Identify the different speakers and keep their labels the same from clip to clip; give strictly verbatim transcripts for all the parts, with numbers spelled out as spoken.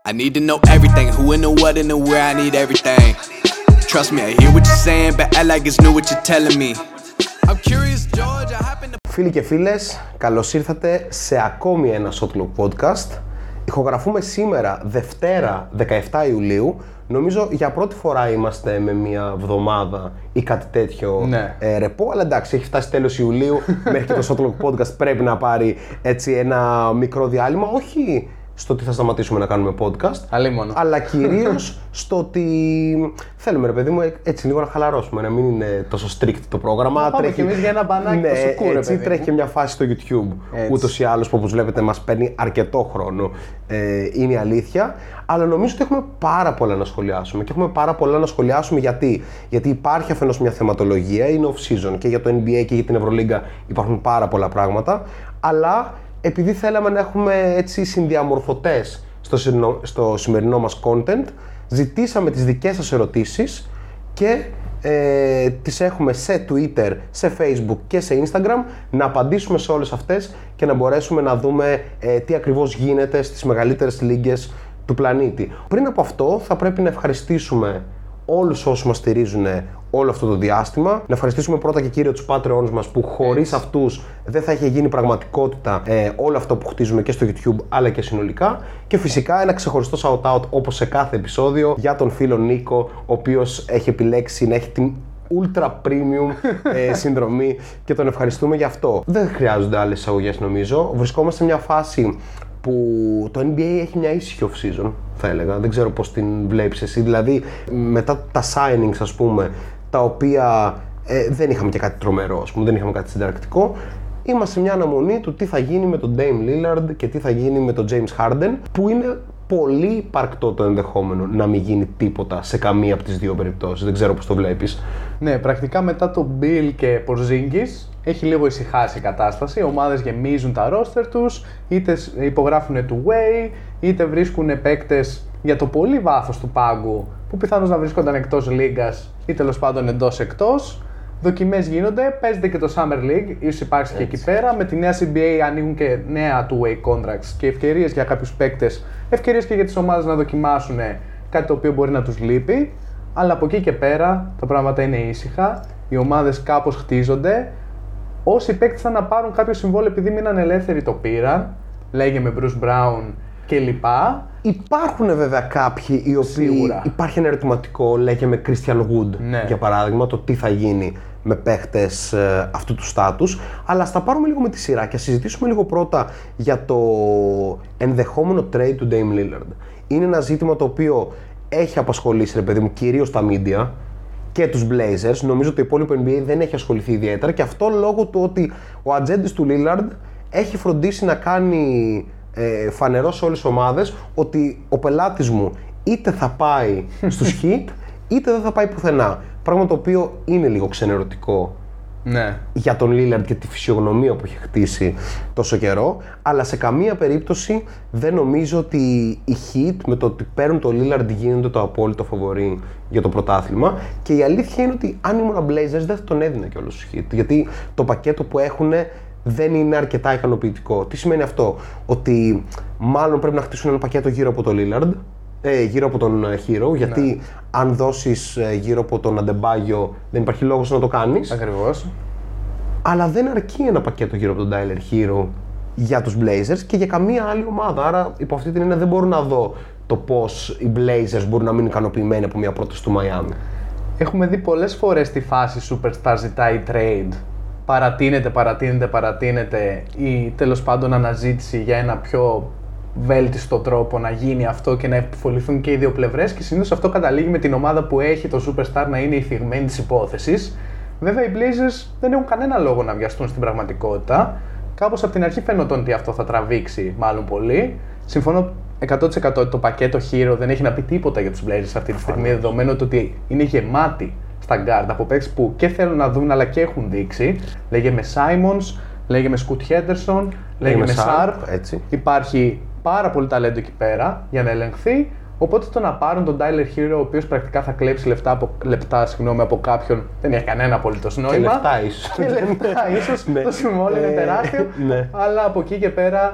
Speaker 1: I need to know everything, who and the what and the where, I need everything. Trust me, I hear what you're saying, but I like it's new what you're telling me. I'm curious, George, I happen to...
Speaker 2: Φίλοι και φίλες, καλώς ήρθατε σε ακόμη ένα Shotclock podcast. Ηχογραφούμε σήμερα, Δευτέρα, δεκαεφτά Ιουλίου. Νομίζω για πρώτη φορά είμαστε με μια εβδομάδα ή κάτι τέτοιο
Speaker 3: ναι.
Speaker 2: ε, ρεπό, αλλά εντάξει, έχει φτάσει τέλος Ιουλίου, μέχρι και το Shotclock podcast πρέπει να πάρει έτσι ένα μικρό διάλειμμα, όχι στο ότι θα σταματήσουμε να κάνουμε podcast,
Speaker 3: Αλίμονο.
Speaker 2: αλλά κυρίως στο ότι θέλουμε, ρε παιδί μου, έτσι λίγο να χαλαρώσουμε, να μην είναι τόσο strict το πρόγραμμα.
Speaker 3: Να πάμε
Speaker 2: τρέχει...
Speaker 3: και εμείς για ένα μπανάκι
Speaker 2: ναι,
Speaker 3: το σουκού, ρε
Speaker 2: έτσι,
Speaker 3: παιδί.
Speaker 2: τρέχει και μια φάση στο YouTube,
Speaker 3: έτσι.
Speaker 2: ούτως ή άλλως που όπως βλέπετε μας παίρνει αρκετό χρόνο, ε, είναι η αλήθεια. Αλλά νομίζω ότι έχουμε πάρα πολλά να σχολιάσουμε και έχουμε πάρα πολλά να σχολιάσουμε γιατί, γιατί υπάρχει αφενός μια θεματολογία, είναι off-season και για το N B A και για την Ευρωλίγκα υπάρχουν πάρα πολλά πράγματα, αλλά επειδή θέλαμε να έχουμε έτσι συνδιαμορφωτές στο, στο σημερινό μας content, ζητήσαμε τις δικές σας ερωτήσεις και ε, τις έχουμε σε Twitter, σε Facebook και σε Instagram, να απαντήσουμε σε όλες αυτές και να μπορέσουμε να δούμε ε, τι ακριβώς γίνεται στις μεγαλύτερες λίγκες του πλανήτη. Πριν από αυτό θα πρέπει να ευχαριστήσουμε όλους όσους μας στηρίζουν όλο αυτό το διάστημα. Να ευχαριστήσουμε πρώτα και κύριο τους Patreons μας που χωρίς Έτσι. αυτούς δεν θα είχε γίνει πραγματικότητα ε, όλο αυτό που χτίζουμε και στο YouTube αλλά και συνολικά. Και φυσικά ένα ξεχωριστό shout-out όπως σε κάθε επεισόδιο για τον φίλο Νίκο, ο οποίος έχει επιλέξει να έχει την ultra premium ε, συνδρομή και τον ευχαριστούμε γι' αυτό. Δεν χρειάζονται άλλες εισαγωγές νομίζω. Βρισκόμαστε σε μια φάση που το N B A έχει μια ήσυχη off-season, θα έλεγα. Δεν ξέρω πώς την βλέπεις εσύ. Δηλαδή, μετά τα signings, ας πούμε, τα οποία ε, δεν είχαμε και κάτι τρομερό, ας πούμε, δεν είχαμε κάτι συνταρακτικό, είμαστε σε μια αναμονή του τι θα γίνει με τον Dame Lillard και τι θα γίνει με τον James Harden, που είναι πολύ υπαρκτό το ενδεχόμενο να μην γίνει τίποτα σε καμία από τις δύο περιπτώσεις. Δεν ξέρω πώς το βλέπεις.
Speaker 3: Ναι, πρακτικά μετά το Bill και Porzingis έχει λίγο ησυχάσει η κατάσταση. Οι ομάδες γεμίζουν τα roster τους, είτε υπογράφουν two-way, είτε βρίσκουν παίκτες για το πολύ βάθος του πάγκου που πιθανώς να βρίσκονταν εκτός λίγκας ή τέλος πάντων εντός εκτός. Δοκιμές γίνονται, παίζεται και το Summer League, ίσως υπάρξει και εκεί πέρα. Με τη νέα C B A ανοίγουν και νέα two-way contracts και ευκαιρίες για κάποιους παίκτες, ευκαιρίες και για τις ομάδες να δοκιμάσουν κάτι το οποίο μπορεί να τους λείπει. Αλλά από εκεί και πέρα τα πράγματα είναι ήσυχα, οι ομάδες κάπως χτίζονται. Όσοι παίκτες θα να πάρουν κάποιο συμβόλαιο επειδή μείναν ελεύθεροι το πήραν, λέγε με Bruce Brown κλπ.
Speaker 2: Υπάρχουν βέβαια κάποιοι οι οποίοι.
Speaker 3: Σίγουρα.
Speaker 2: Υπάρχει ένα ερωτηματικό, λέγε με Christian Wood
Speaker 3: ναι.
Speaker 2: για παράδειγμα, το τι θα γίνει με παίχτες ε, αυτού του στάτους. Αλλά ας τα πάρουμε λίγο με τη σειρά και ας συζητήσουμε λίγο πρώτα για το ενδεχόμενο trade του Dame Lillard. Είναι ένα ζήτημα το οποίο έχει απασχολήσει, ρε παιδί μου, κυρίως τα media και τους Blazers. Νομίζω ότι το υπόλοιπο N B A δεν έχει ασχοληθεί ιδιαίτερα και αυτό λόγω του ότι ο ατζέντης του Lillard έχει φροντίσει να κάνει ε, φανερό σε όλες τις ομάδες ότι ο πελάτης μου είτε θα πάει στους Heat είτε δεν θα πάει πουθενά. Πράγμα το οποίο είναι λίγο ξενερωτικό
Speaker 3: ναι.
Speaker 2: για τον Lillard και τη φυσιογνωμία που έχει χτίσει τόσο καιρό, αλλά σε καμία περίπτωση δεν νομίζω ότι οι Heat με το ότι παίρνουν τον Lillard γίνονται το απόλυτο φαβορί για το πρωτάθλημα. Και η αλήθεια είναι ότι αν ήμουν Blazers δεν θα τον έδινα κιόλας στους Heat, γιατί το πακέτο που έχουν δεν είναι αρκετά ικανοποιητικό. Τι σημαίνει αυτό? Ότι μάλλον πρέπει να χτίσουν ένα πακέτο γύρω από τον Lillard, Ε, γύρω από τον Hero, γιατί ναι. αν δώσεις ε, γύρω από τον Adebayo δεν υπάρχει λόγος να το κάνεις.
Speaker 3: Ακριβώς.
Speaker 2: Αλλά δεν αρκεί ένα πακέτο γύρω από τον Tyler Hero για τους Blazers και για καμία άλλη ομάδα. Άρα υπό αυτή την έννοια δεν μπορώ να δω το πώς οι Blazers μπορούν να μείνουν ικανοποιημένοι από μια πρόταση του Miami.
Speaker 3: Έχουμε δει πολλές φορές τη φάση Superstar ζητάει trade. Παρατείνεται, παρατείνεται, παρατείνεται ή τέλος πάντων αναζήτηση για ένα πιο βέλτιστο τρόπο να γίνει αυτό και να επιφοληθούν και οι δύο πλευρές και συνήθως αυτό καταλήγει με την ομάδα που έχει το Superstar να είναι η θυγμένη της υπόθεσης. Βέβαια οι Blazers δεν έχουν κανένα λόγο να βιαστούν στην πραγματικότητα. Κάπως από την αρχή φαίνονταν ότι αυτό θα τραβήξει μάλλον πολύ. Συμφωνώ εκατό τοις εκατό ότι το πακέτο Hero δεν έχει να πει τίποτα για τους Blazers αυτή τη στιγμή, δεδομένου ότι είναι γεμάτη στα guard από παίκτες που και θέλουν να δουν αλλά και έχουν δείξει. Λέγε με Simons, λέγε με Scoot Henderson, λέγε με Sharp.
Speaker 2: Έτσι.
Speaker 3: Υπάρχει πάρα πολύ ταλέντο εκεί πέρα για να ελεγχθεί. Οπότε το να πάρουν τον Tyler Hero, ο οποίος πρακτικά θα κλέψει λεφτά από, λεπτά, συγγνώμη, από κάποιον, δεν έχει κανένα απολύτως νόημα.
Speaker 2: Και λεφτά ίσως.
Speaker 3: Και λεφτά ίσως,
Speaker 2: ναι.
Speaker 3: το συμβόλαιο είναι τεράστιο.
Speaker 2: Ναι.
Speaker 3: Αλλά από εκεί και πέρα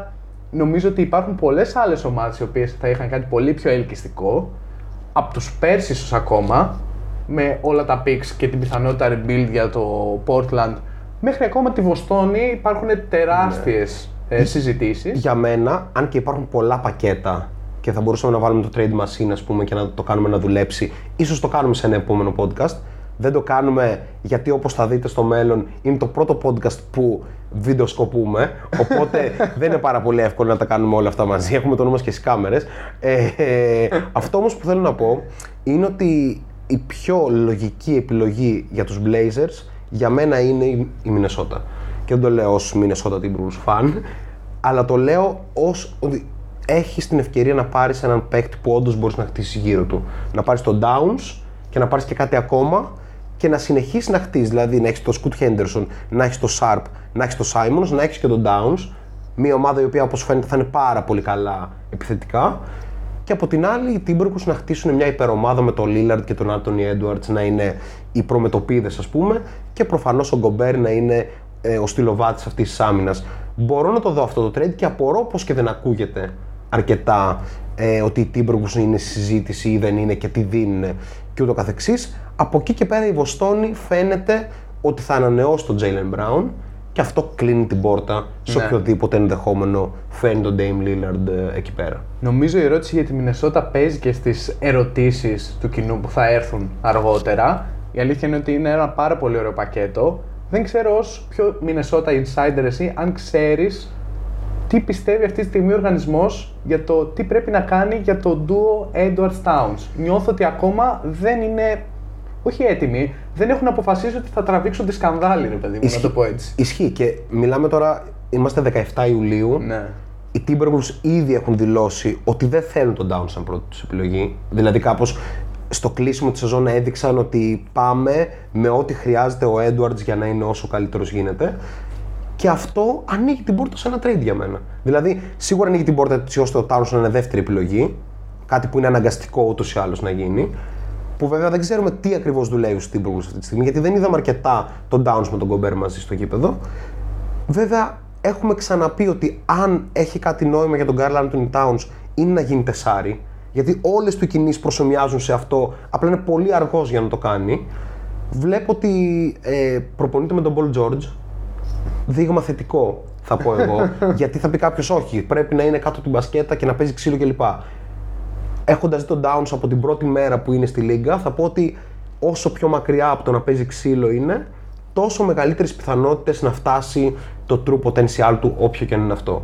Speaker 3: νομίζω ότι υπάρχουν πολλές άλλες ομάδες οι οποίες θα είχαν κάτι πολύ πιο ελκυστικό, από τους Spurs ίσως ακόμα, με όλα τα picks και την πιθανότητα rebuild για το Portland, μέχρι ακόμα τη Βοστόνη υπάρχουν τεράστιες ναι. ε, συζητήσεις.
Speaker 2: Για μένα, αν και υπάρχουν πολλά πακέτα και θα μπορούσαμε να βάλουμε το trade machine, ας πούμε, και να το κάνουμε να δουλέψει, ίσως το κάνουμε σε ένα επόμενο podcast. Δεν το κάνουμε γιατί, όπως θα δείτε στο μέλλον, είναι το πρώτο podcast που βιντεοσκοπούμε, οπότε δεν είναι πάρα πολύ εύκολο να τα κάνουμε όλα αυτά μαζί. Έχουμε το νόμο και στις κάμερες. Ε, ε, αυτό όμως που θέλω να πω είναι ότι η πιο λογική επιλογή για τους Blazers για μένα είναι η Μινεσότα. Και δεν το λέω ως Minnesota Timberwolves fan, αλλά το λέω ως ότι έχεις την ευκαιρία να πάρεις έναν παίκτη που όντως μπορείς να χτίσεις γύρω του. Να πάρεις τον Downs και να πάρεις και κάτι ακόμα και να συνεχίσεις να χτίσεις. Δηλαδή να έχεις τον Scoot Henderson, να έχεις τον Sharp, να έχεις τον Simons, να έχεις και τον Downs. Μια ομάδα η οποία, όπως φαίνεται, θα είναι πάρα πολύ καλά επιθετικά. Και από την άλλη, οι Timberwolves να χτίσουν μια υπερομάδα με τον Lillard και τον Anthony Edwards να είναι οι προμετωπίδες, ας πούμε, και προφανώς ο Gobert να είναι ε, ο στυλοβάτης αυτής της άμυνας. Μπορώ να το δω αυτό το trade και απορώ πως και δεν ακούγεται αρκετά ε, ότι οι Timberwolves είναι στη συζήτηση ή δεν είναι και τι δίνουν και ούτω καθεξής. Από εκεί και πέρα η Βοστόνη φαίνεται ότι θα ανανεώσει τον Jaylen Brown και αυτό κλείνει την πόρτα σε ναι. οποιοδήποτε ενδεχόμενο φέρνει τον Dame Lillard ε, εκεί πέρα.
Speaker 3: Νομίζω η ερώτηση για τη Μινεσότα παίζει και στις ερωτήσεις του κοινού που θα έρθουν αργότερα. Η αλήθεια είναι ότι είναι ένα πάρα πολύ ωραίο πακέτο. Δεν ξέρω ως πιο Minnesota Insider εσύ, αν ξέρεις τι πιστεύει αυτή τη στιγμή ο οργανισμός για το τι πρέπει να κάνει για το duo Edwards Towns. Νιώθω ότι ακόμα δεν είναι, όχι έτοιμοι, δεν έχουν αποφασίσει ότι θα τραβήξουν τη σκανδάλη, ρε παιδί μου, να το πω έτσι.
Speaker 2: Ισχύει και μιλάμε τώρα, είμαστε δεκαεφτά Ιουλίου.
Speaker 3: Ναι.
Speaker 2: Οι Timberwolves ήδη έχουν δηλώσει ότι δεν θέλουν τον Towns σαν πρώτη τους επιλογή. Δηλαδή κάπως στο κλείσιμο της σεζόν έδειξαν ότι πάμε με ό,τι χρειάζεται ο Edwards για να είναι όσο καλύτερος γίνεται. Και αυτό ανοίγει την πόρτα σε ένα trade για μένα. Δηλαδή, σίγουρα ανοίγει την πόρτα έτσι ώστε ο Towns να είναι δεύτερη επιλογή. Κάτι που είναι αναγκαστικό ούτως ή άλλως να γίνει. Που βέβαια δεν ξέρουμε τι ακριβώς δουλεύει στους Timberwolves αυτή τη στιγμή, γιατί δεν είδαμε αρκετά τον Towns με τον Gobert μαζί στο γήπεδο. Βέβαια, έχουμε ξαναπεί ότι αν έχει κάτι νόημα για τον Karl Anthony Towns είναι να γίνει τεσάρι. Γιατί όλες του οι κινήσεις προσομοιάζουν σε αυτό, απλά είναι πολύ αργός για να το κάνει. Βλέπω ότι ε, προπονείται με τον Paul George. Δείγμα θετικό, θα πω εγώ. Γιατί θα πει κάποιος όχι, πρέπει να είναι κάτω την μπασκέτα και να παίζει ξύλο κλπ. Έχοντας δει τον Downs από την πρώτη μέρα που είναι στη Λίγκα, θα πω ότι όσο πιο μακριά από το να παίζει ξύλο είναι, τόσο μεγαλύτερες πιθανότητες να φτάσει το true potential του, όποιο και αν είναι αυτό.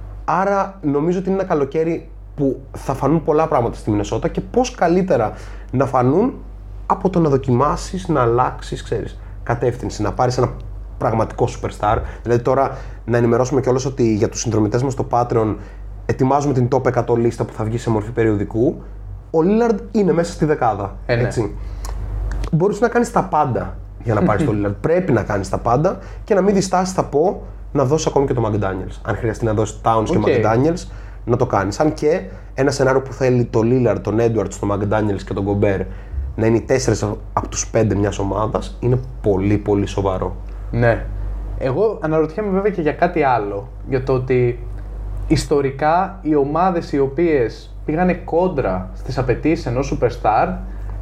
Speaker 2: Άρα νομίζω ότι είναι ένα καλοκαίρι που θα φανούν πολλά πράγματα στη Μινεσότα και πώς καλύτερα να φανούν από το να δοκιμάσεις, να αλλάξεις, ξέρεις, κατεύθυνση, να πάρεις ένα πραγματικό superstar. Δηλαδή τώρα να ενημερώσουμε κιόλας ότι για τους συνδρομητές μας στο Patreon ετοιμάζουμε την top εκατό λίστα που θα βγει σε μορφή περιοδικού. Ο Lillard είναι μέσα στη δεκάδα,
Speaker 3: ε, ναι.
Speaker 2: έτσι. Μπορείς να κάνεις τα πάντα για να πάρεις τον Lillard. Πρέπει να κάνεις τα πάντα και να μην διστάσεις, θα πω, να δώσεις ακόμη και τον McDaniels. Αν χρειαστεί να δώσεις Towns okay. και McDaniels, να το κάνεις. Αν και ένα σενάριο που θέλει το Lillard, τον Edwards, τον McDaniels και τον Gobert να είναι οι τέσσερις από τους πέντε μιας ομάδας, είναι πολύ πολύ σοβαρό.
Speaker 3: Ναι. Εγώ αναρωτιέμαι βέβαια και για κάτι άλλο. Για το ότι ιστορικά οι ομάδες οι οποίες πήγανε κόντρα στις απαιτήσεις ενός superstar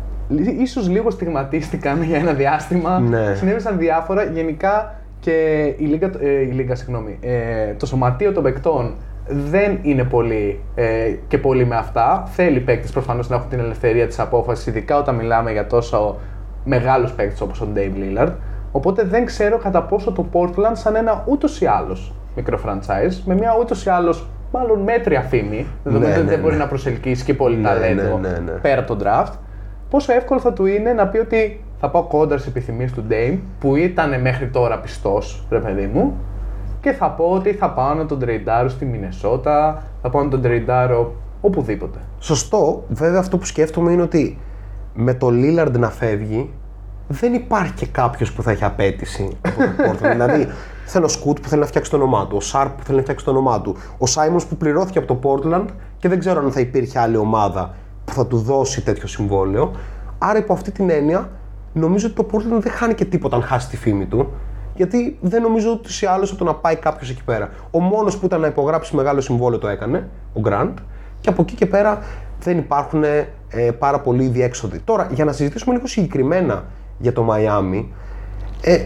Speaker 3: ίσως λίγο στιγματίστηκαν για ένα διάστημα.
Speaker 2: Ναι.
Speaker 3: Συνέβησαν διάφορα. Γενικά και η Λίγκα, ε, η Λίγκα, συγγνώμη, ε, το σωματείο των παικτών δεν είναι πολύ ε, και πολύ με αυτά. Θέλει παίκτες προφανώς να έχουν την ελευθερία της απόφασης, ειδικά όταν μιλάμε για τόσο μεγάλους παίκτες όπως ο Dame Lillard. Οπότε δεν ξέρω κατά πόσο το Portland, σαν ένα ούτως ή άλλως μικρό franchise, με μια ούτως ή άλλως μάλλον μέτρια φήμη, δεδομένου ότι
Speaker 2: ναι,
Speaker 3: δεν
Speaker 2: ναι.
Speaker 3: μπορεί να προσελκύσει και πολύ
Speaker 2: ναι,
Speaker 3: ταλέντο
Speaker 2: ναι, ναι, ναι.
Speaker 3: πέρα από τον draft, πόσο εύκολο θα του είναι να πει ότι θα πάω κόντρα στις επιθυμίες του Dame, που ήταν μέχρι τώρα πιστός, ρε παιδί μου, και θα πω ότι θα πάω να τον τρεϊντάρω στη Μινεσότα, θα πάω να τον τρεϊντάρω οπουδήποτε.
Speaker 2: Σωστό. Βέβαια αυτό που σκέφτομαι είναι ότι με το Lillard να φεύγει, δεν υπάρχει και κάποιος που θα έχει απέτηση από το Portland. Δηλαδή, θέλω ο Scoot που θέλει να φτιάξει το όνομά του, ο Sharp που θέλει να φτιάξει το όνομά του, ο Simons που πληρώθηκε από το Portland και δεν ξέρω αν θα υπήρχε άλλη ομάδα που θα του δώσει τέτοιο συμβόλαιο. Άρα, υπό αυτή την έννοια, νομίζω ότι το Portland δεν χάνει και τίποτα αν χάσει τη φήμη του. γιατί δεν νομίζω ούτως ή άλλως ότι το να πάει κάποιος εκεί πέρα. Ο μόνος που ήταν να υπογράψει μεγάλο συμβόλαιο το έκανε, ο Grant, και από εκεί και πέρα δεν υπάρχουν ε, πάρα πολλοί διέξοδοι. Τώρα, για να συζητήσουμε λίγο συγκεκριμένα για το Μαϊάμι, ε,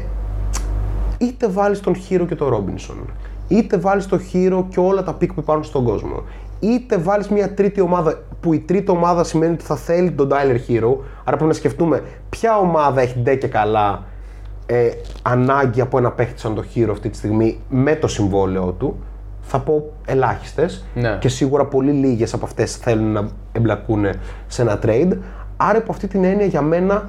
Speaker 2: είτε βάλεις τον Hero και τον Ρόμπινσον, είτε βάλεις τον Hero και όλα τα πικ που υπάρχουν στον κόσμο, είτε βάλεις μια τρίτη ομάδα, που η τρίτη ομάδα σημαίνει ότι θα θέλει τον Tyler Hero, άρα πρέπει να σκεφτούμε ποια ομάδα έχει ντε και καλά ε, ανάγκη από ένα παίχτη σαν το Hero αυτή τη στιγμή με το συμβόλαιό του. Θα πω ελάχιστες,
Speaker 3: ναι.
Speaker 2: Και σίγουρα πολύ λίγες από αυτές θέλουν να εμπλακούν σε ένα trade. Άρα από αυτή την έννοια για μένα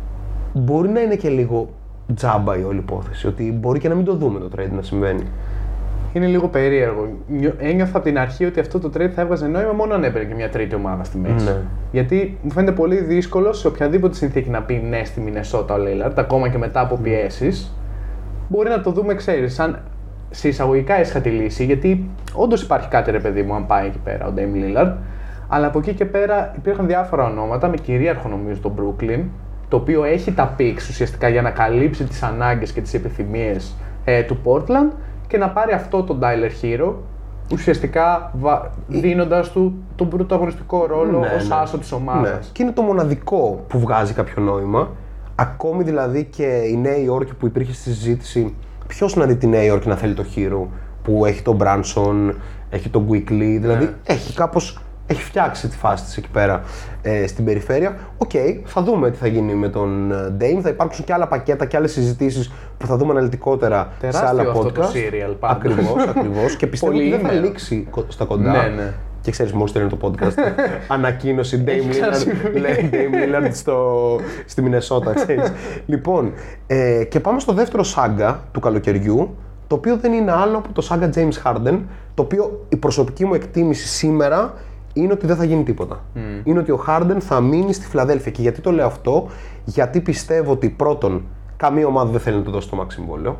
Speaker 2: μπορεί να είναι και λίγο τζάμπα η όλη υπόθεση, ότι μπορεί και να μην το δούμε το trade να συμβαίνει.
Speaker 3: Είναι λίγο περίεργο. Ένιωθα από την αρχή ότι αυτό το trade θα έβγαζε νόημα μόνο αν έπαιρνε και μια τρίτη ομάδα στη μέση.
Speaker 2: Ναι.
Speaker 3: Γιατί μου φαίνεται πολύ δύσκολο σε οποιαδήποτε συνθήκη να πει ναι στη Μινεσότα ο Lillard, ακόμα και μετά από πιέσεις. Μπορεί να το δούμε, ξέρεις, σαν σε εισαγωγικά έσχατη λύση, γιατί όντως υπάρχει κάτι ρε παιδί μου αν πάει εκεί πέρα ο Dame Lillard. Αλλά από εκεί και πέρα υπήρχαν διάφορα ονόματα, με κυρίαρχο νομίζω το Brooklyn, το οποίο έχει τα picks ουσιαστικά για να καλύψει τις ανάγκες και τις επιθυμίες ε, του Portland και να πάρει αυτό τον Tyler Hero, ουσιαστικά βα... δίνοντας του τον πρωταγωνιστικό ρόλο
Speaker 2: ναι,
Speaker 3: ως
Speaker 2: ναι.
Speaker 3: άσο της ομάδας.
Speaker 2: Ναι. Και είναι το μοναδικό που βγάζει κάποιο νόημα. Ακόμη δηλαδή και η Νέα Υόρκη που υπήρχε στη συζήτηση, ποιος να δει τη Νέα Υόρκη να θέλει το Hero, που έχει τον Branson, έχει τον Quickly, δηλαδή
Speaker 3: ναι.
Speaker 2: έχει κάπως, έχει φτιάξει τη φάση της εκεί πέρα ε, στην περιφέρεια. Οκ, okay, θα δούμε τι θα γίνει με τον Dame, θα υπάρξουν και άλλα πακέτα και άλλες συζητήσεις που θα δούμε αναλυτικότερα
Speaker 3: τεράστιο
Speaker 2: σε άλλα
Speaker 3: αυτό
Speaker 2: podcast.
Speaker 3: Το serial, πάντα.
Speaker 2: Ακριβώς, ακριβώς. Και πιστεύω ότι δεν θα λήξει στα κοντά.
Speaker 3: Ναι, ναι.
Speaker 2: Και ξέρεις, μόλις τελειώνει το podcast, ανακοίνωση Dame Lillard, λέει Dame Lillard στο, στη Μινεσότα, ξέρεις. Λοιπόν, ε, και πάμε στο δεύτερο σάγκα του καλοκαιριού, το οποίο δεν είναι άλλο από το σάγκα James Harden, το οποίο η προσωπική μου εκτίμηση σήμερα είναι ότι δεν θα γίνει τίποτα. Mm. Είναι ότι ο Harden θα μείνει στη Φιλαδέλφια. Και γιατί το λέω αυτό, γιατί πιστεύω ότι πρώτον, καμία ομάδα δεν θέλει να του δώσει το max συμβόλαιο.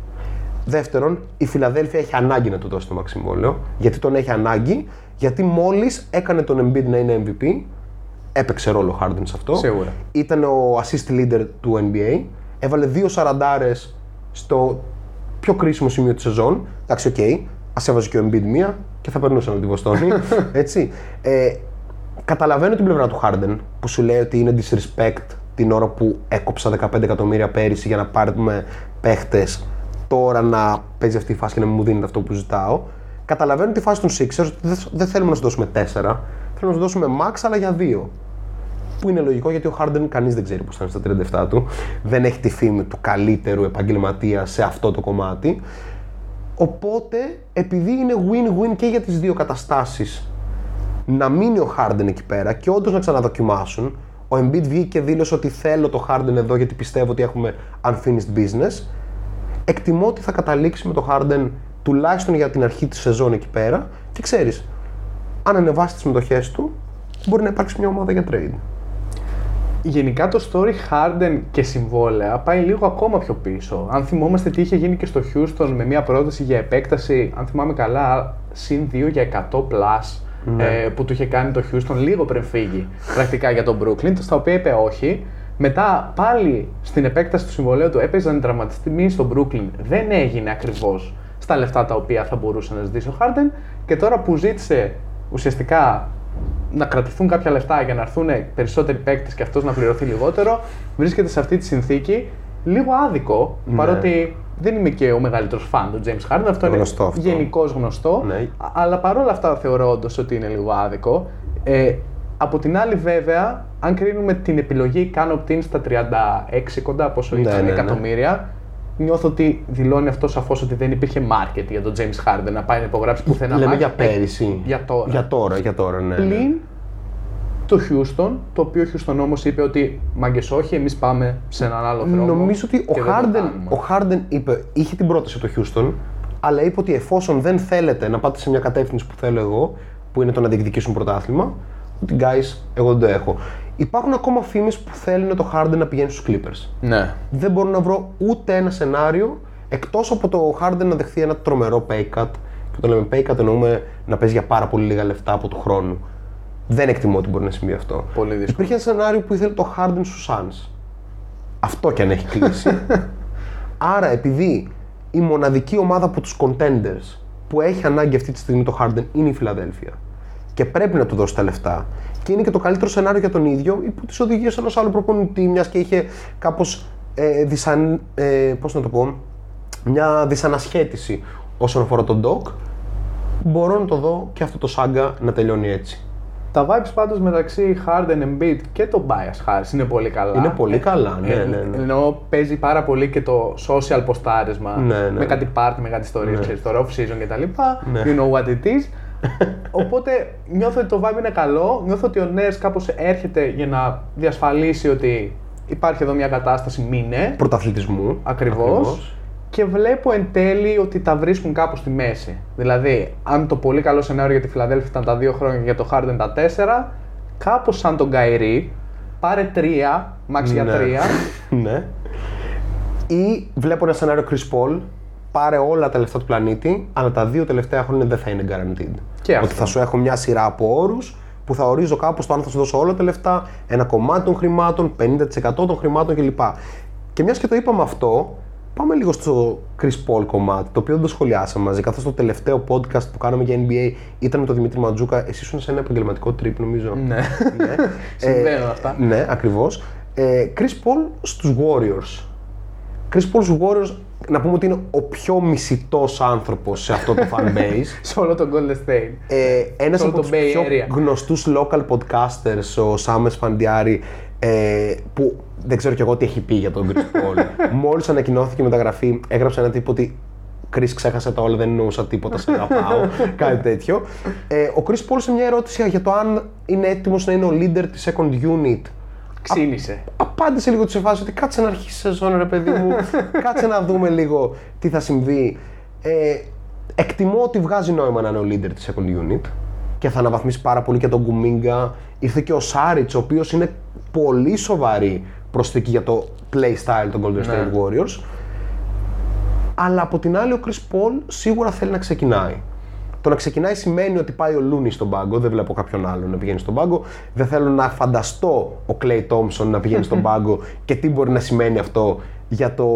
Speaker 2: Δεύτερον, η Φιλαδέλφια έχει ανάγκη να του δώσει το max συμβόλαιο. Γιατί τον έχει ανάγκη, γιατί μόλις έκανε τον Embiid να είναι εμ βι πι, έπαιξε ρόλο ο Harden σε αυτό.
Speaker 3: Σίγουρα.
Speaker 2: Ήταν ο assist leader του N B A, έβαλε δύο σαραντάρες στο πιο κρίσιμο σημείο της σεζόν. Εντάξει, οκ, okay, ας έβαζε και ο Embiid μία και θα περνούσαν από τη Βοστόνη. Έτσι. Ε, καταλαβαίνω την πλευρά του Harden που σου λέει ότι είναι disrespect την ώρα που έκοψα δεκαπέντε εκατομμύρια πέρυσι για να πάρουμε παίχτες. Τώρα να παίζει αυτή η φάση και να μην μου δίνεται αυτό που ζητάω. Καταλαβαίνω τη φάση των Sixers ότι δεν θέλουμε να σου δώσουμε τέσσερα, θέλουμε να σου δώσουμε max αλλά για δύο. Που είναι λογικό γιατί ο Harden κανείς δεν ξέρει πώς θα είναι στα τριάντα επτά του. Δεν έχει τη φήμη του καλύτερου επαγγελματία σε αυτό το κομμάτι. Οπότε, επειδή είναι win-win και για τις δύο καταστάσεις, να μείνει ο Harden εκεί πέρα και όντως να ξαναδοκιμάσουν. Ο Embiid βγήκε και δήλωσε ότι θέλω το Harden εδώ γιατί πιστεύω ότι έχουμε unfinished business. Εκτιμώ ότι θα καταλήξει με το Harden τουλάχιστον για την αρχή της σεζόν εκεί πέρα και ξέρεις, αν ανεβάσει τις μετοχές του, μπορεί να υπάρξει μια ομάδα για trade.
Speaker 3: Γενικά το story Harden και συμβόλαια πάει λίγο ακόμα πιο πίσω. Αν θυμόμαστε τι είχε γίνει και στο Houston με μια πρόταση για επέκταση, αν θυμάμαι καλά, συν δύο για εκατό plus, ναι. ε, που του είχε κάνει το Houston λίγο πριν φύγει πρακτικά για τον Brooklyn, στα οποία είπε όχι. Μετά πάλι στην επέκταση του συμβολέου του έπαιζαν τραυματισμοί στο Brooklyn. Δεν έγινε ακριβώς στα λεφτά τα οποία θα μπορούσε να ζητήσει ο Harden και τώρα που ζήτησε ουσιαστικά να κρατηθούν κάποια λεφτά για να έρθουν περισσότεροι παίκτες και αυτός να πληρωθεί λιγότερο, βρίσκεται σε αυτή τη συνθήκη λίγο άδικο, ναι. Παρότι δεν είμαι και ο μεγαλύτερος φαν του James Harden, αυτό γνωστό είναι αυτό. Γενικώς γνωστό, ναι. Αλλά παρόλα αυτά θεωρώ όντως ότι είναι λίγο άδικο. Ε, από την άλλη βέβαια, αν κρίνουμε την επιλογή κάνω opt-in στα τριάντα έξι κοντά πόσο ήταν, ναι, ναι, εκατομμύρια, ναι. Νιώθω ότι δηλώνει αυτό σαφώς ότι δεν υπήρχε market για τον James Harden να πάει να υπογράψει πουθενά.
Speaker 2: Λέμε για πέρυσι.
Speaker 3: Για τώρα.
Speaker 2: Για τώρα, για τώρα, ναι.
Speaker 3: Πλην το Houston, το οποίο ο Houston όμως είπε ότι μάγκες όχι, εμείς πάμε σε έναν άλλο δρόμο.
Speaker 2: Νομίζω ότι ο Harden, ο Harden είπε, είχε την πρόταση το Houston, αλλά είπε ότι εφόσον δεν θέλετε να πάτε σε μια κατεύθυνση που θέλω εγώ, που είναι το να διεκδικήσουν πρωτάθλημα, ότι guys, εγώ δεν το έχω. Υπάρχουν ακόμα φήμες που θέλουν το Harden να πηγαίνει στους Clippers.
Speaker 3: Ναι.
Speaker 2: Δεν μπορώ να βρω ούτε ένα σενάριο εκτός από το Harden να δεχθεί ένα τρομερό pay cut. Και όταν λέμε pay cut εννοούμε να παίζει για πάρα πολύ λίγα λεφτά από του χρόνου. Δεν εκτιμώ ότι μπορεί να συμβεί αυτό.
Speaker 3: Πολύ δύσκολο.
Speaker 2: Υπήρχε ένα σενάριο που ήθελε το Harden στους Suns. Αυτό κι αν έχει κλείσει. Άρα, επειδή η μοναδική ομάδα από τους contenders που έχει ανάγκη αυτή τη στιγμή το Harden είναι η Φιλαδέλφια και πρέπει να του δώσει τα λεφτά και είναι και το καλύτερο σενάριο για τον ίδιο υπό τις οδηγίες ενός άλλου προπονητή, μιας και είχε κάπως ε, δυσαν, ε, πώς να το πω, μια δυσανασχέτιση όσον αφορά τον Doc, μπορώ να το δω και αυτό το σάγκα να τελειώνει έτσι.
Speaker 3: Τα vibes πάντως μεταξύ Harden, Embiid και το Bias Harris είναι πολύ καλά.
Speaker 2: Είναι πολύ καλά, ναι, ναι, ναι.
Speaker 3: Ενώ παίζει πάρα πολύ και το social ποστάρισμα,
Speaker 2: ναι, ναι.
Speaker 3: με κάτι party, με κάτι ιστορίες, ναι. ξέρεις, το off season κτλ. Ναι. You know what it is. Οπότε νιώθω ότι το vibe είναι καλό, νιώθω ότι ο Nurse κάπως έρχεται για να διασφαλίσει ότι υπάρχει εδώ μια κατάσταση μήνε.
Speaker 2: Πρωταθλητισμού.
Speaker 3: Ακριβώς. Ακριβώς. Και βλέπω εν τέλει ότι τα βρίσκουν κάπου στη μέση. Δηλαδή, αν το πολύ καλό σενάριο για τη Φιλαδέλφια ήταν τα δύο χρόνια και για το Harden τα τέσσερα, κάπως σαν τον Kyrie, πάρε τρία, max
Speaker 2: ναι. για
Speaker 3: τρία.
Speaker 2: ναι. Ή βλέπω ένα σενάριο Chris Paul, πάρε όλα τα λεφτά του πλανήτη, αλλά τα δύο τελευταία χρόνια δεν θα είναι guaranteed.
Speaker 3: Και
Speaker 2: ότι θα σου έχω μια σειρά από όρους που θα ορίζω κάπως το αν θα σου δώσω όλα τα λεφτά, ένα κομμάτι των χρημάτων, πενήντα τοις εκατό των χρημάτων κλπ. Και μιας και το είπαμε αυτό, πάμε λίγο στο Chris Paul κομμάτι, το οποίο δεν το σχολιάσαμε μαζί, καθώς το τελευταίο podcast που κάναμε για N B A ήταν με τον Δημήτρη Ματζούκα. Εσύ ήσουν σε ένα επαγγελματικό trip, νομίζω.
Speaker 3: Ναι, ναι. Συμβαίνουν αυτά.
Speaker 2: Ναι, ακριβώς. Ε, Chris Paul στους Warriors. Chris Paul στους Warriors, να πούμε ότι είναι ο πιο μισητός άνθρωπος σε αυτό το fan base.
Speaker 3: Σε όλο το Golden State.
Speaker 2: Ε, ένας από τους πιο γνωστούς local podcasters, ο Σάμες Φαντιάρη, ε, που δεν ξέρω κι εγώ τι έχει πει για τον Chris Paul. Μόλις ανακοινώθηκε η μεταγραφή, έγραψε ένα τύπο ότι Chris ξέχασε τα όλα, δεν εννοούσα τίποτα, σε αγαπάω, κάτι τέτοιο. Ε, ο Chris Paul σε μια ερώτηση για το αν είναι έτοιμος να είναι ο leader της second unit.
Speaker 3: Ξύνησε.
Speaker 2: Απάντησε λίγο σε φάση ότι κάτσε να αρχίσει η σεζόν, ρε παιδί μου, κάτσε να δούμε λίγο τι θα συμβεί. Ε, εκτιμώ ότι βγάζει νόημα να είναι ο leader της second unit και θα αναβαθμίσει πάρα πολύ και τον Κουμίγκα. Ήρθε και ο Σάριτς, ο οποίος είναι πολύ σοβαρή προσθήκη για το playstyle των Golden State ναι. Warriors. Αλλά από την άλλη ο Chris Paul σίγουρα θέλει να ξεκινάει. Το να ξεκινάει σημαίνει ότι πάει ο Looney στον πάγκο, δεν βλέπω κάποιον άλλο να πηγαίνει στον πάγκο. Δεν θέλω να φανταστώ ο Klay Thompson να πηγαίνει στον πάγκο και τι μπορεί να σημαίνει αυτό για το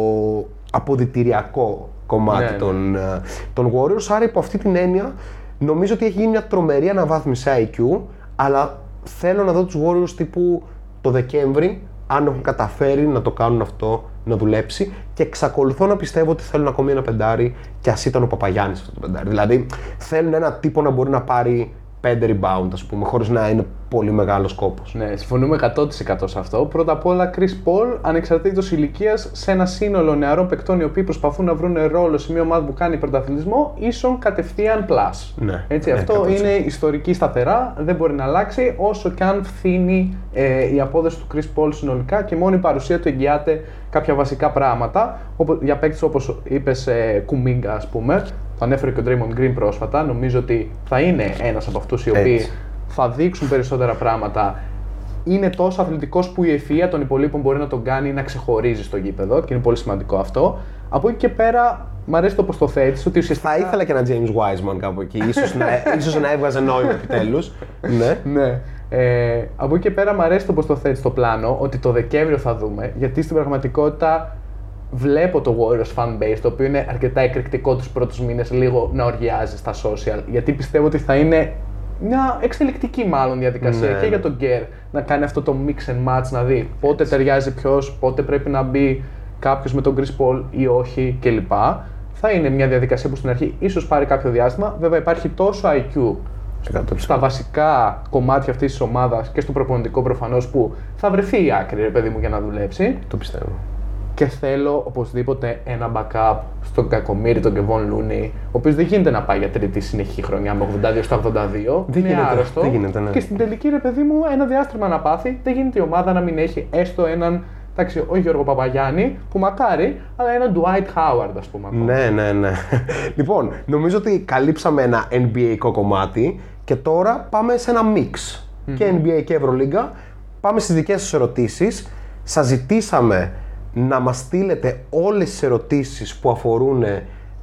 Speaker 2: αποδυτηριακό κομμάτι ναι, των, ναι. των Warriors. Άρα υπό αυτή την έννοια νομίζω ότι έχει γίνει μια τρομερή αναβάθμιση άι κιου, αλλά θέλω να δω τους Warriors τύπου το Δεκέμβρη, αν έχουν καταφέρει να το κάνουν αυτό, να δουλέψει, και εξακολουθώ να πιστεύω ότι θέλουν ακόμη ένα πεντάρι κι ας ήταν ο Παπαγιάννης αυτό το πεντάρι. Δηλαδή θέλουν ένα τύπο να μπορεί να πάρει πέντε rebound, ας πούμε, χωρίς να είναι πολύ μεγάλος κόπος.
Speaker 3: Ναι, συμφωνούμε εκατό τοις εκατό σε αυτό. Πρώτα απ' όλα, Chris Paul, ανεξαρτήτως ηλικίας, σε ένα σύνολο νεαρών παικτών οι οποίοι προσπαθούν να βρουν ρόλο σε μια ομάδα που κάνει πρωταθλητισμό, ίσον κατευθείαν plus.
Speaker 2: Ναι,
Speaker 3: έτσι,
Speaker 2: ναι,
Speaker 3: αυτό
Speaker 2: εκατό τοις εκατό.
Speaker 3: είναι ιστορική σταθερά, δεν μπορεί να αλλάξει όσο και αν φθήνει ε, η απόδοση του Chris Paul συνολικά και μόνο η παρουσία του εγγυάται κάποια βασικά πράγματα. Όπως, για παίκτες όπως είπες, ε, Κουμίγκα, ας πούμε. Το ανέφερε και ο Draymond Green πρόσφατα. Νομίζω ότι θα είναι ένας από αυτούς οι οποίοι έτσι θα δείξουν περισσότερα πράγματα. Είναι τόσο αθλητικός που η ευφυΐα των υπολείπων μπορεί να τον κάνει να ξεχωρίζει στο γήπεδο και είναι πολύ σημαντικό αυτό. Από εκεί και πέρα, μου αρέσει το πώς το θέτεις. Ότι ουσιαστικά...
Speaker 2: Θα ήθελα και ένα James Wiseman κάπου εκεί. Ίσως να, ίσως να έβγαζε νόημα επιτέλους. Ναι.
Speaker 3: ναι. Ε, από εκεί και πέρα, μου αρέσει το πώς το θέτεις στο πλάνο, ότι το Δεκέμβριο θα δούμε, γιατί στην πραγματικότητα βλέπω το Warriors fan base, το οποίο είναι αρκετά εκρηκτικό τους πρώτους μήνες, λίγο να οργιάζει στα social, γιατί πιστεύω ότι θα είναι μια εξελικτική μάλλον διαδικασία ναι, και για τον Γκέρ να κάνει αυτό το mix and match, να δει πότε ταιριάζει ποιος, πότε πρέπει να μπει κάποιος με τον Chris Paul ή όχι κλπ. Θα είναι μια διαδικασία που στην αρχή ίσως πάρει κάποιο διάστημα. Βέβαια υπάρχει τόσο άι κιου στα βασικά κομμάτια αυτής της ομάδας και στο προπονητικό προφανώς που θα βρεθεί η άκρη, ρε παιδί μου, για να δουλέψει.
Speaker 2: Το πιστεύω.
Speaker 3: Και θέλω οπωσδήποτε ένα backup στον κακομοίρη, τον Kevon Looney, ο οποίος δεν γίνεται να πάει για τρίτη συνεχή χρονιά με ογδόντα δύο στα ογδόντα δύο.
Speaker 2: Δεν
Speaker 3: είναι
Speaker 2: γίνεται,
Speaker 3: άρρωστο.
Speaker 2: Δεν γίνεται, ναι.
Speaker 3: Και στην τελική, ρε παιδί μου, ένα διάστημα να πάθει. Δεν γίνεται η ομάδα να μην έχει έστω έναν, εντάξει, όχι Γιώργο Παπαγιάννη, που μακάρι, αλλά έναν Dwight Howard, ας πούμε.
Speaker 2: Ναι, ναι, ναι. Λοιπόν, νομίζω ότι καλύψαμε ένα N B A κομμάτι και τώρα πάμε σε ένα mix. Mm-hmm. Και N B A και Ευρωλίγκα. Πάμε στις δικές σας ερωτήσεις. Σας ζητήσαμε να μας στείλετε όλες τις ερωτήσεις που αφορούν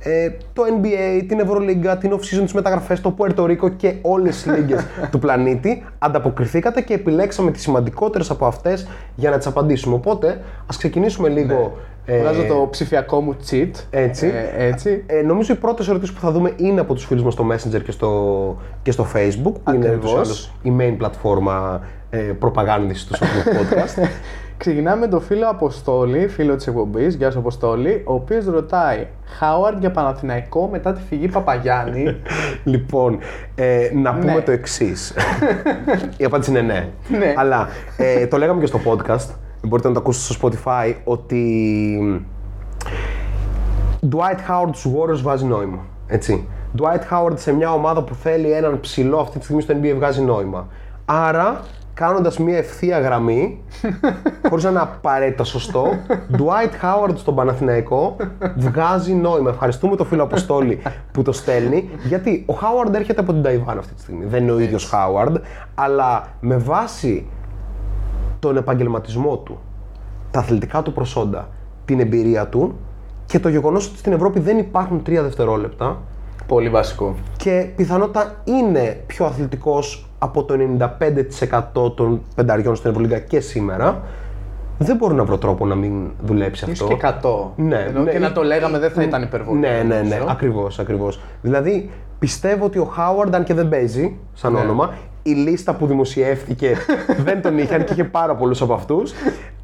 Speaker 2: ε, το N B A, την Ευρωλίγκα, την off-season, τις μεταγραφές, το Puerto Rico και όλες τις λίγες του πλανήτη. Ανταποκριθήκατε και επιλέξαμε τις σημαντικότερες από αυτές για να τις απαντήσουμε. Οπότε, ας ξεκινήσουμε λίγο.
Speaker 3: Ναι. Ε, Βγάζω το ψηφιακό μου cheat.
Speaker 2: Έτσι.
Speaker 3: Ε, έτσι.
Speaker 2: Ε, νομίζω οι πρώτες ερωτήσεις που θα δούμε είναι από τους φίλους μας στο Messenger και στο, και στο Facebook, που είναι τους η main πλατφόρμα ε, προπαγάνδης του podcast.
Speaker 3: Ξεκινάμε με τον φίλο Αποστόλη, φίλο της εκπομπής. Γεια σου Αποστόλη, ο οποίος ρωτάει Χάουαρντ για Παναθηναϊκό μετά τη φυγή Παπαγιάννη.
Speaker 2: Λοιπόν, ε, να πούμε ναι. το εξής. Η απάντηση είναι ναι.
Speaker 3: ναι.
Speaker 2: Αλλά ε, το λέγαμε και στο podcast, μπορείτε να το ακούσετε στο Spotify, ότι Dwight Howard στους Warriors βάζει νόημα. Έτσι. Dwight Howard σε μια ομάδα που θέλει έναν ψηλό αυτή τη στιγμή στο N B A βγάζει νόημα. Άρα, κάνοντας μια ευθεία γραμμή, χωρίς να είναι απαραίτητα σωστό, Dwight Howard στον Παναθηναϊκό βγάζει νόημα. Ευχαριστούμε τον φίλο Αποστόλη που το στέλνει, γιατί ο Howard έρχεται από την Ταϊβάν αυτή τη στιγμή. Δεν είναι ο ίδιος Howard, αλλά με βάση τον επαγγελματισμό του, τα αθλητικά του προσόντα, την εμπειρία του και το γεγονός ότι στην Ευρώπη δεν υπάρχουν τρία δευτερόλεπτα.
Speaker 3: Πολύ βασικό.
Speaker 2: Και πιθανότατα είναι πιο αθλητικός από το ενενήντα πέντε τοις εκατό των πενταριών στην Ευρωλίγκα και σήμερα. Δεν μπορώ να βρω τρόπο να μην δουλέψει αυτό.
Speaker 3: Ίσως και εκατό.
Speaker 2: Ναι,
Speaker 3: ενώ
Speaker 2: ναι,
Speaker 3: και να το λέγαμε δεν θα ήταν υπερβολή.
Speaker 2: Ναι, ναι, ναι, ακριβώς, ακριβώς. Δηλαδή πιστεύω ότι ο Χάουαρντ, αν και δεν παίζει σαν ναι. όνομα, η λίστα που δημοσιεύτηκε δεν τον είχε, αν και είχε πάρα πολλούς από αυτούς.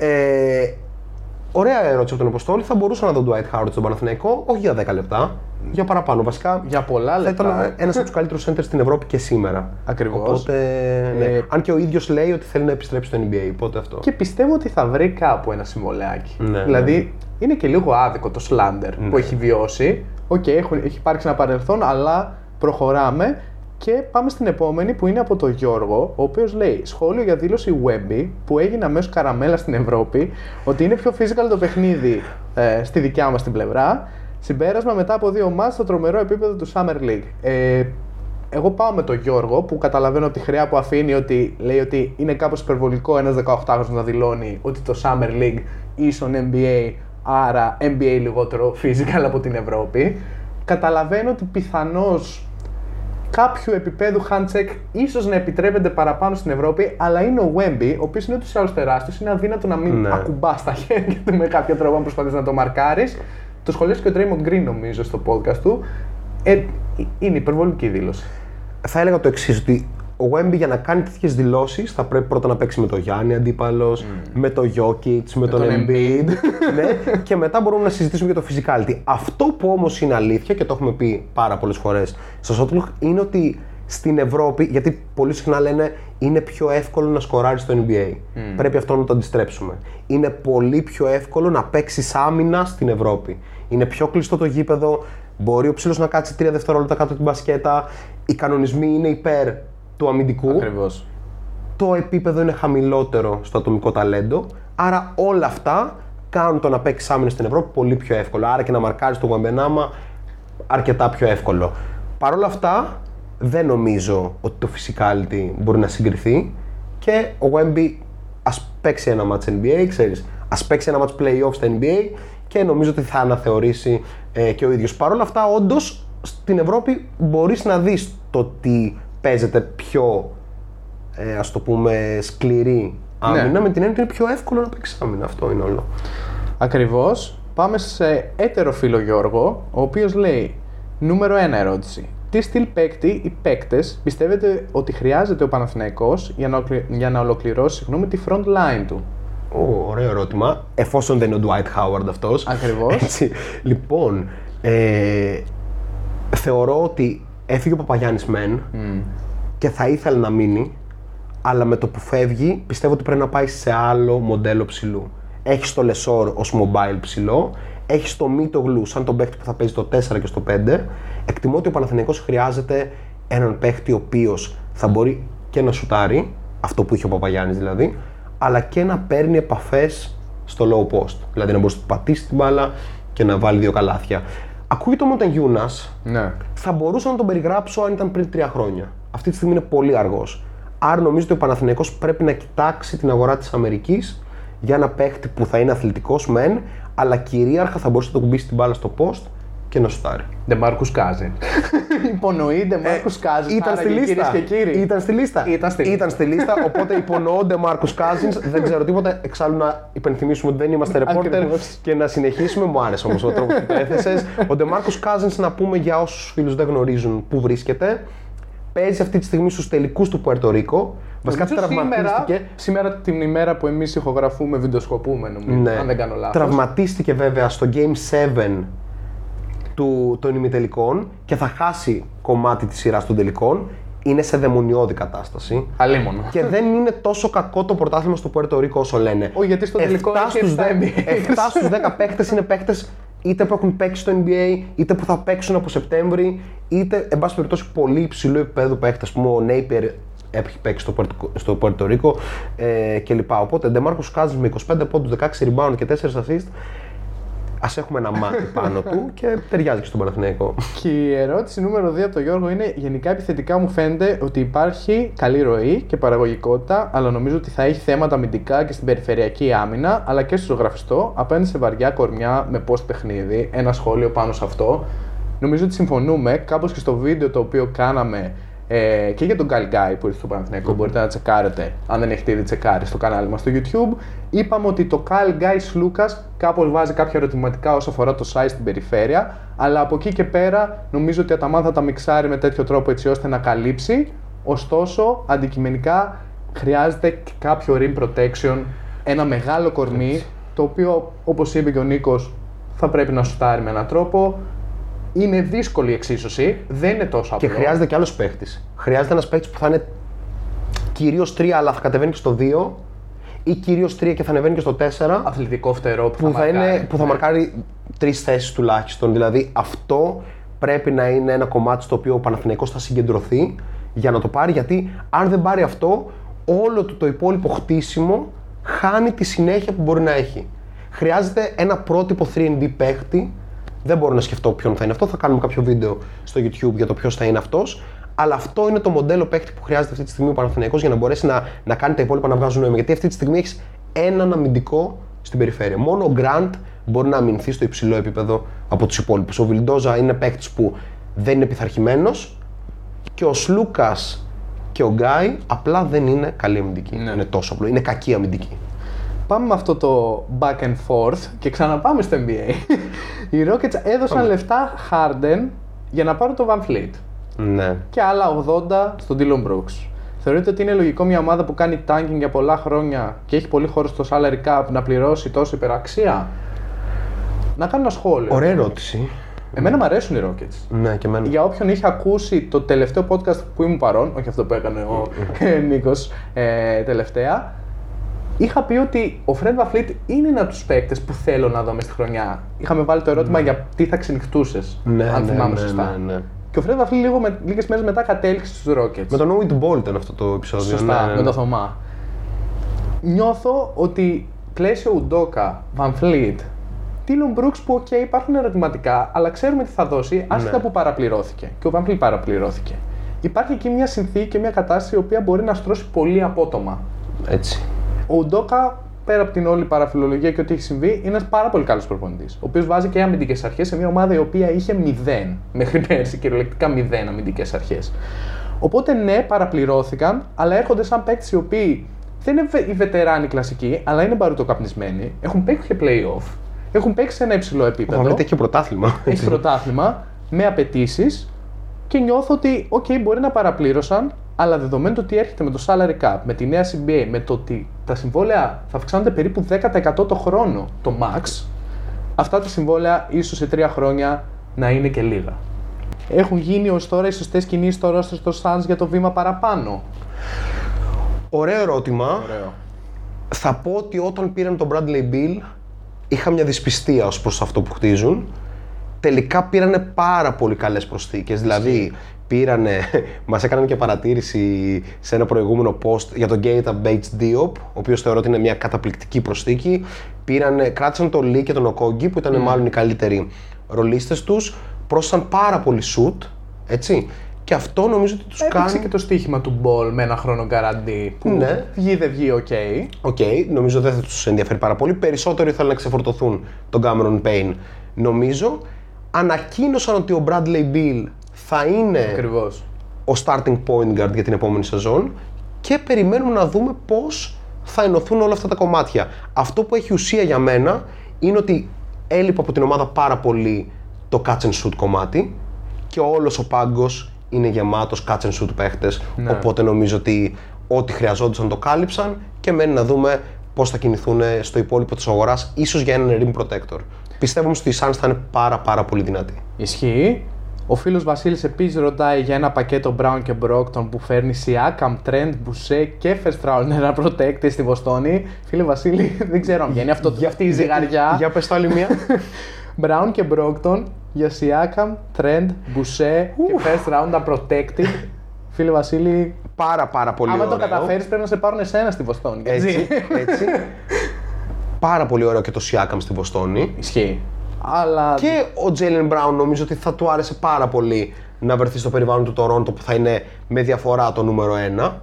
Speaker 2: Ε, Ωραία ερώτηση από τον Αποστόλη. Θα μπορούσα να δω τον Dwight Howard στον Παναθηναϊκό, όχι για δέκα λεπτά, για παραπάνω. Βασικά
Speaker 3: για πολλά λεπτά.
Speaker 2: Θα ήταν ένας από τους καλύτερους centers στην Ευρώπη και σήμερα.
Speaker 3: Ακριβώς.
Speaker 2: Οπότε, ναι. ε... Αν και ο ίδιος λέει ότι θέλει να επιστρέψει στο N B A. Οπότε αυτό.
Speaker 3: Και πιστεύω ότι θα βρει κάπου ένα συμβολαιάκι.
Speaker 2: Ναι,
Speaker 3: δηλαδή
Speaker 2: ναι.
Speaker 3: είναι και λίγο άδικο το slander
Speaker 2: ναι.
Speaker 3: που έχει βιώσει. Οκ, okay, έχει υπάρξει ένα παρελθόν, αλλά προχωράμε. Και πάμε στην επόμενη που είναι από τον Γιώργο, ο οποίος λέει σχόλιο για δήλωση Wemby που έγινε αμέσως καραμέλα στην Ευρώπη, ότι είναι πιο physical το παιχνίδι ε, στη δικιά μας την πλευρά. Συμπέρασμα μετά από δύο μάτς στο τρομερό επίπεδο του Summer League. Ε, εγώ πάω με τον Γιώργο που καταλαβαίνω από τη χρειά που αφήνει ότι λέει ότι είναι κάπως υπερβολικό ένας δεκαοκτάχρονος να δηλώνει ότι το Summer League ίσον N B A, άρα N B A λιγότερο physical από την Ευρώπη. Καταλαβαίνω ότι πιθανώς κάποιου επίπεδου handcheck ίσως να επιτρέπεται παραπάνω στην Ευρώπη, αλλά είναι ο Wemby, ο οποίος είναι ούτως ή άλλως τεράστιος, είναι αδύνατο να μην ναι. ακουμπά στα χέρια του με κάποιο τρόπο αν προσπαθείς να το μαρκάρεις. Το σχολιάζει και ο Draymond Green νομίζω στο podcast του. Ε, είναι υπερβολική δήλωση.
Speaker 2: Θα έλεγα το εξής, ότι ο Wemby για να κάνει τέτοιες δηλώσεις θα πρέπει πρώτα να παίξει με τον Γιάννη αντίπαλος, mm. με τον Jokic, με, με τον, τον Embiid, ναι, και μετά μπορούμε να συζητήσουμε για το physicality. Αυτό που όμως είναι αλήθεια και το έχουμε πει πάρα πολλές φορές στο Shotlock είναι ότι στην Ευρώπη, γιατί πολύ συχνά λένε είναι πιο εύκολο να σκοράρεις στο N B A. Mm. Πρέπει αυτό να το αντιστρέψουμε. Είναι πολύ πιο εύκολο να παίξεις άμυνα στην Ευρώπη. Είναι πιο κλειστό το γήπεδο, μπορεί ο ψήλος να κάτσει τρία δευτερόλεπτα κάτω την μπασκέτα, οι κανονισμοί είναι υπέρ του αμυντικού.
Speaker 3: Ακριβώς.
Speaker 2: Το επίπεδο είναι χαμηλότερο στο ατομικό ταλέντο. Άρα όλα αυτά κάνουν το να παίξεις άμυνα στην Ευρώπη πολύ πιο εύκολο. Άρα και να μαρκάρεις το Wembanyama αρκετά πιο εύκολο. Παρ' όλα αυτά δεν νομίζω ότι το physicality μπορεί να συγκριθεί και ο Wemby ας παίξει ένα match N B A, ξέρεις, ας παίξει ένα match play-off στα N B A και νομίζω ότι θα αναθεωρήσει ε, και ο ίδιος. Παρ' όλα αυτά όντως στην Ευρώπη μπορείς να δεις το τι παίζεται πιο, ε, ας το πούμε, σκληρή άμυνα, ναι. με την έννοια ότι είναι πιο εύκολο να παίξεις άμυνα. Αυτό είναι όλο.
Speaker 3: Ακριβώς. Πάμε σε έτερο φίλο Γιώργο, ο οποίος λέει νούμερο ένα ερώτηση. Τι στυλ παίκτη ή παίκτες πιστεύετε ότι χρειάζεται ο Παναθηναϊκός για να, για να ολοκληρώσει συγγνώμη, τη front line του?
Speaker 2: Oh, ωραίο ερώτημα, εφόσον δεν είναι ο Dwight Howard αυτός.
Speaker 3: Ακριβώς.
Speaker 2: Έτσι. Λοιπόν, ε, θεωρώ ότι έφυγε ο Παπαγιάννης μεν mm. και θα ήθελε να μείνει, αλλά με το που φεύγει πιστεύω ότι πρέπει να πάει σε άλλο μοντέλο ψηλού. Έχεις το Λεσόρ ως mobile ψηλό, έχεις το Μίτογλου σαν τον παίκτη που θα παίζει το τέσσερα και στο πέντε. Εκτιμώ ότι ο Παναθηναϊκός χρειάζεται έναν παίκτη ο οποίος θα μπορεί και να σουτάρει, αυτό που είχε ο Παπαγιάννης δηλαδή, αλλά και να παίρνει επαφές στο low post. Δηλαδή να μπορεί να πατήσει την μπάλα και να βάλει δύο καλάθια. Ακούγεται ο Μοντεγιούνας,
Speaker 3: ναι.
Speaker 2: θα μπορούσα να τον περιγράψω αν ήταν πριν τρία χρόνια. Αυτή τη στιγμή είναι πολύ αργός. Άρα νομίζω ότι ο Παναθηναϊκός πρέπει να κοιτάξει την αγορά της Αμερικής για ένα παίχτη που θα είναι αθλητικός μεν, αλλά κυρίαρχα θα μπορούσε να το κουμπίσει την μπάλα στο post και να σουτάρει.
Speaker 3: DeMarcus Cousins. Υπονοεί DeMarcus Cousins.
Speaker 2: Ήταν στη λίστα.
Speaker 3: Και κύριοι.
Speaker 2: Ήταν στη λίστα.
Speaker 3: Ήταν στη λίστα.
Speaker 2: Ήταν στη λίστα, οπότε υπονοώ DeMarcus Cousins. Δεν ξέρω τίποτα. Εξάλλου να υπενθυμίσουμε ότι δεν είμαστε reporter και να συνεχίσουμε. Μου άρεσε όμως ο τρόπος που το έθεσες. Ο DeMarcus Cousins, να πούμε για όσους φίλους δεν γνωρίζουν πού βρίσκεται, παίζει αυτή τη στιγμή στους τελικούς του Πουέρτο Ρίκο. Βασικά τραυματίστηκε.
Speaker 3: Σήμερα, σήμερα την ημέρα που εμείς ηχογραφούμε, βιντεοσκοπούμε νομίζω,
Speaker 2: ναι.
Speaker 3: αν δεν κάνω λάθος.
Speaker 2: Τραυματίστηκε βέβαια στο Game επτά του, των ημιτελικών και θα χάσει κομμάτι της σειράς των τελικών. Είναι σε δαιμονιώδη κατάσταση.
Speaker 3: Αλίμονο.
Speaker 2: Και δεν είναι τόσο κακό το πρωτάθλημα στο Πουέρτο Ρίκο όσο λένε.
Speaker 3: Όχι, γιατί στο τελικό
Speaker 2: επτά στους δέκα παίκτες είναι παίκτες είτε που έχουν παίξει στο N B A, είτε που θα παίξουν από Σεπτέμβρη, είτε εν πάση περιπτώσει πολύ υψηλό επίπεδο παίκτες. Πούμε ο Napier έχει παίξει στο, στο Πουέρτο Ρίκο ε, κλπ. Οπότε DeMarcus Cousins με είκοσι πέντε πόντους, δεκαέξι rebound και τέσσερα assist. Ας έχουμε ένα μάτι πάνω του και ταιριάζει και στον Παναθηναϊκό.
Speaker 3: Και η ερώτηση νούμερο δύο από τον Γιώργο είναι: γενικά επιθετικά μου φαίνεται ότι υπάρχει καλή ροή και παραγωγικότητα, αλλά νομίζω ότι θα έχει θέματα αμυντικά και στην περιφερειακή άμυνα, αλλά και στο ζωγραφιστό απέναντι σε βαριά κορμιά με post παιχνίδι. Ένα σχόλιο πάνω σε αυτό. Νομίζω ότι συμφωνούμε, κάπως και στο βίντεο το οποίο κάναμε ε, και για τον Gal Guy που ήρθε στο Παναθηναϊκό, mm. μπορείτε να τσεκάρετε, αν δεν έχετε ήδη τσεκάρει, στο κανάλι μας στο YouTube. Είπαμε ότι το Gal Guy Σλούκας κάπως βάζει κάποια ερωτηματικά όσο αφορά το size στην περιφέρεια, αλλά από εκεί και πέρα νομίζω ότι ο Αταμάν θα τα μιξάρει με τέτοιο τρόπο έτσι ώστε να καλύψει. Ωστόσο, αντικειμενικά χρειάζεται και κάποιο rim protection, ένα μεγάλο κορμί, το οποίο όπως είπε και ο Νίκος θα πρέπει να σουτάρει με έναν τρόπο. Είναι δύσκολη η εξίσωση, δεν είναι τόσο απλό.
Speaker 2: Και χρειάζεται κι άλλος παίχτης. Χρειάζεται ένας παίχτης που θα είναι κυρίως τρία, αλλά θα κατεβαίνει και στο δύο, ή κυρίως τρία και θα ανεβαίνει και στο τέσσερα.
Speaker 3: Αθλητικό φτερό που,
Speaker 2: που
Speaker 3: θα,
Speaker 2: θα,
Speaker 3: μαρκάρει,
Speaker 2: είναι, που θα
Speaker 3: ναι.
Speaker 2: μαρκάρει τρεις θέσεις τουλάχιστον. Δηλαδή αυτό πρέπει να είναι ένα κομμάτι στο οποίο ο Παναθηναϊκός θα συγκεντρωθεί για να το πάρει. Γιατί αν δεν πάρει αυτό, όλο το, το υπόλοιπο χτίσιμο χάνει τη συνέχεια που μπορεί να έχει. Χρειάζεται ένα πρότυπο τρία εντ ντι παίχτη. Δεν μπορώ να σκεφτώ ποιον θα είναι αυτό. Θα κάνουμε κάποιο βίντεο στο YouTube για το ποιος θα είναι αυτός. Αλλά αυτό είναι το μοντέλο παίκτη που χρειάζεται αυτή τη στιγμή ο Παναθηναϊκός για να μπορέσει να, να κάνει τα υπόλοιπα να βγάζουν νόημα. Γιατί αυτή τη στιγμή έχεις έναν αμυντικό στην περιφέρεια. Μόνο ο Grant μπορεί να αμυνθεί στο υψηλό επίπεδο από τους υπόλοιπους. Ο Βιλντόζα είναι παίκτης που δεν είναι πειθαρχημένος και ο Σλούκας και ο Γκάι απλά δεν είναι καλή αμυντική. Ναι. Είναι τόσο απλό. Είναι κακή αμυντική.
Speaker 3: Πάμε με αυτό το back and forth και ξαναπάμε στο N B A. Οι Rockets έδωσαν Πάμε. λεφτά Harden για να πάρουν το Van Fleet.
Speaker 2: Ναι.
Speaker 3: Και άλλα ογδόντα στον Dillon Brooks. Θεωρείτε ότι είναι λογικό μια ομάδα που κάνει tanking για πολλά χρόνια και έχει πολύ χώρο στο salary cap να πληρώσει τόσο υπεραξία? Να κάνω ένα σχόλιο.
Speaker 2: Ωραία ερώτηση.
Speaker 3: Εμένα μου αρέσουν οι Rockets.
Speaker 2: Ναι, και εμένα.
Speaker 3: Για όποιον είχε ακούσει το τελευταίο podcast που ήμουν παρόν, όχι αυτό που έκανε ο Νίκος ε, τελευταία, είχα πει ότι ο Fred VanVleet είναι ένα από τους παίκτες που θέλω να δω μες στη χρονιά. Είχαμε βάλει το ερώτημα ναι. για τι θα ξενυχτούσες,
Speaker 2: ναι,
Speaker 3: αν θυμάμαι
Speaker 2: ναι,
Speaker 3: σωστά.
Speaker 2: Ναι, ναι.
Speaker 3: Και ο Fred VanVleet λίγο με, λίγες μέρες μετά κατέληξε στους Rockets.
Speaker 2: Με τον Owen Ball ήταν αυτό το επεισόδιο.
Speaker 3: Σωστά,
Speaker 2: ναι, ναι, ναι.
Speaker 3: με τον Θωμά. Νιώθω ότι πλαίσιο Ουντόκα, VanVleet, Dillon Brooks που ok, υπάρχουν ερωτηματικά, αλλά ξέρουμε τι θα δώσει, άσχετα ναι. που παραπληρώθηκε. Και ο VanVleet παραπληρώθηκε. Υπάρχει εκεί μια συνθήκη και μια κατάσταση η οποία μπορεί να στρώσει πολύ απότομα.
Speaker 2: Έτσι.
Speaker 3: Ο Ουντόκα, πέρα από την όλη παραφιλολογία και ό,τι έχει συμβεί, είναι ένας πάρα πολύ καλός προπονητής. Ο οποίος βάζει και αμυντικές αρχές σε μια ομάδα η οποία είχε μηδέν μέχρι πέρσι, κυριολεκτικά μηδέν αμυντικές αρχές. Οπότε ναι, παραπληρώθηκαν, αλλά έρχονται σαν παίκτες οι οποίοι δεν είναι οι βετεράνοι κλασικοί, αλλά είναι μπαρουτοκαπνισμένοι, έχουν παίξει και play-off, έχουν παίξει σε ένα υψηλό επίπεδο.
Speaker 2: Ο έχει πρωτάθλημα.
Speaker 3: Έχει πρωτάθλημα με απαιτήσεις και νιώθω ότι, OK, μπορεί να παραπλήρωσαν. Αλλά δεδομένου ότι έρχεται με το salary cap, με τη νέα σι μπι έι, με το ότι τα συμβόλαια θα αυξάνονται περίπου δέκα τοις εκατό το χρόνο, το max, αυτά τα συμβόλαια ίσως σε τρία χρόνια να είναι και λίγα. Έχουν γίνει ως τώρα οι σωστές κινήσεις στο roster στο Suns για το βήμα παραπάνω?
Speaker 2: Ωραίο ερώτημα.
Speaker 3: Ωραίο.
Speaker 2: Θα πω ότι όταν πήραν τον Bradley Beal είχα μια δυσπιστία ως προς αυτό που χτίζουν. Τελικά πήρανε πάρα πολύ καλές προσθήκες, δηλαδή πήρανε, μας έκαναν και παρατήρηση σε ένα προηγούμενο post για τον Keita Bates-Diop, ο οποίος θεωρώ ότι είναι μια καταπληκτική προσθήκη. Πήρανε, κράτησαν τον Lee και τον Okogie που ήταν mm. μάλλον οι καλύτεροι ρολίστες τους, πρόσθεσαν πάρα πολύ shoot, έτσι. Και αυτό νομίζω ότι τους
Speaker 3: Έπαιξε
Speaker 2: κάνει...
Speaker 3: και το στοίχημα του ball με ένα χρόνο guarantee που
Speaker 2: ναι.
Speaker 3: βγει δεν βγει ok.
Speaker 2: Οκ, okay, νομίζω δεν θα τους ενδιαφέρει πάρα πολύ. Περισσότερο ήθελαν να ξεφορτωθούν τον Cameron Payne, νομίζω. Ανακοίνωσαν ότι ο Bradley Beal θα είναι
Speaker 3: Ακριβώς.
Speaker 2: ο starting point guard για την επόμενη σεζόν και περιμένουμε να δούμε πώς θα ενωθούν όλα αυτά τα κομμάτια. Αυτό που έχει ουσία για μένα είναι ότι έλειπε από την ομάδα πάρα πολύ το catch and shoot κομμάτι και όλος ο πάγκος είναι γεμάτος catch and shoot παίχτες,
Speaker 3: ναι.
Speaker 2: Οπότε νομίζω ότι ό,τι χρειαζόντουσαν το κάλυψαν και μένει να δούμε πώς θα κινηθούν στο υπόλοιπο της αγοράς, ίσως για έναν rim protector. Πιστεύω όμως ότι οι Suns θα είναι πάρα πάρα πολύ δυνατοί.
Speaker 3: Ισχύει. Ο φίλος Βασίλης επίσης ρωτάει για ένα πακέτο Brown και Brockton που φέρνει Siakam, Trent, Boucher και first round ένα protected στη Βοστόνη. Φίλε Βασίλη, δεν ξέρω αν βγαίνει αυτό, αυτή η ζυγαριά.
Speaker 2: Για πες το άλλη μία.
Speaker 3: Brown και Brockton για Siakam, Trent, Boucher και first round protected. Φίλε Βασίλη,
Speaker 2: πάρα πάρα πολύ
Speaker 3: άμα
Speaker 2: ωραίο.
Speaker 3: το καταφέρεις πρέπει να σε πάρουν εσένα στη Βοστόνη.
Speaker 2: Έτσι, έτσι. Πάρα πολύ ωραίο και το Siakam στη Βοστόνη.
Speaker 3: Ισχύει. Αλλά...
Speaker 2: Και ο Jaylen Brown νομίζω ότι θα του άρεσε πάρα πολύ να βρεθεί στο περιβάλλον του Toronto που θα είναι με διαφορά το νούμερο ένα.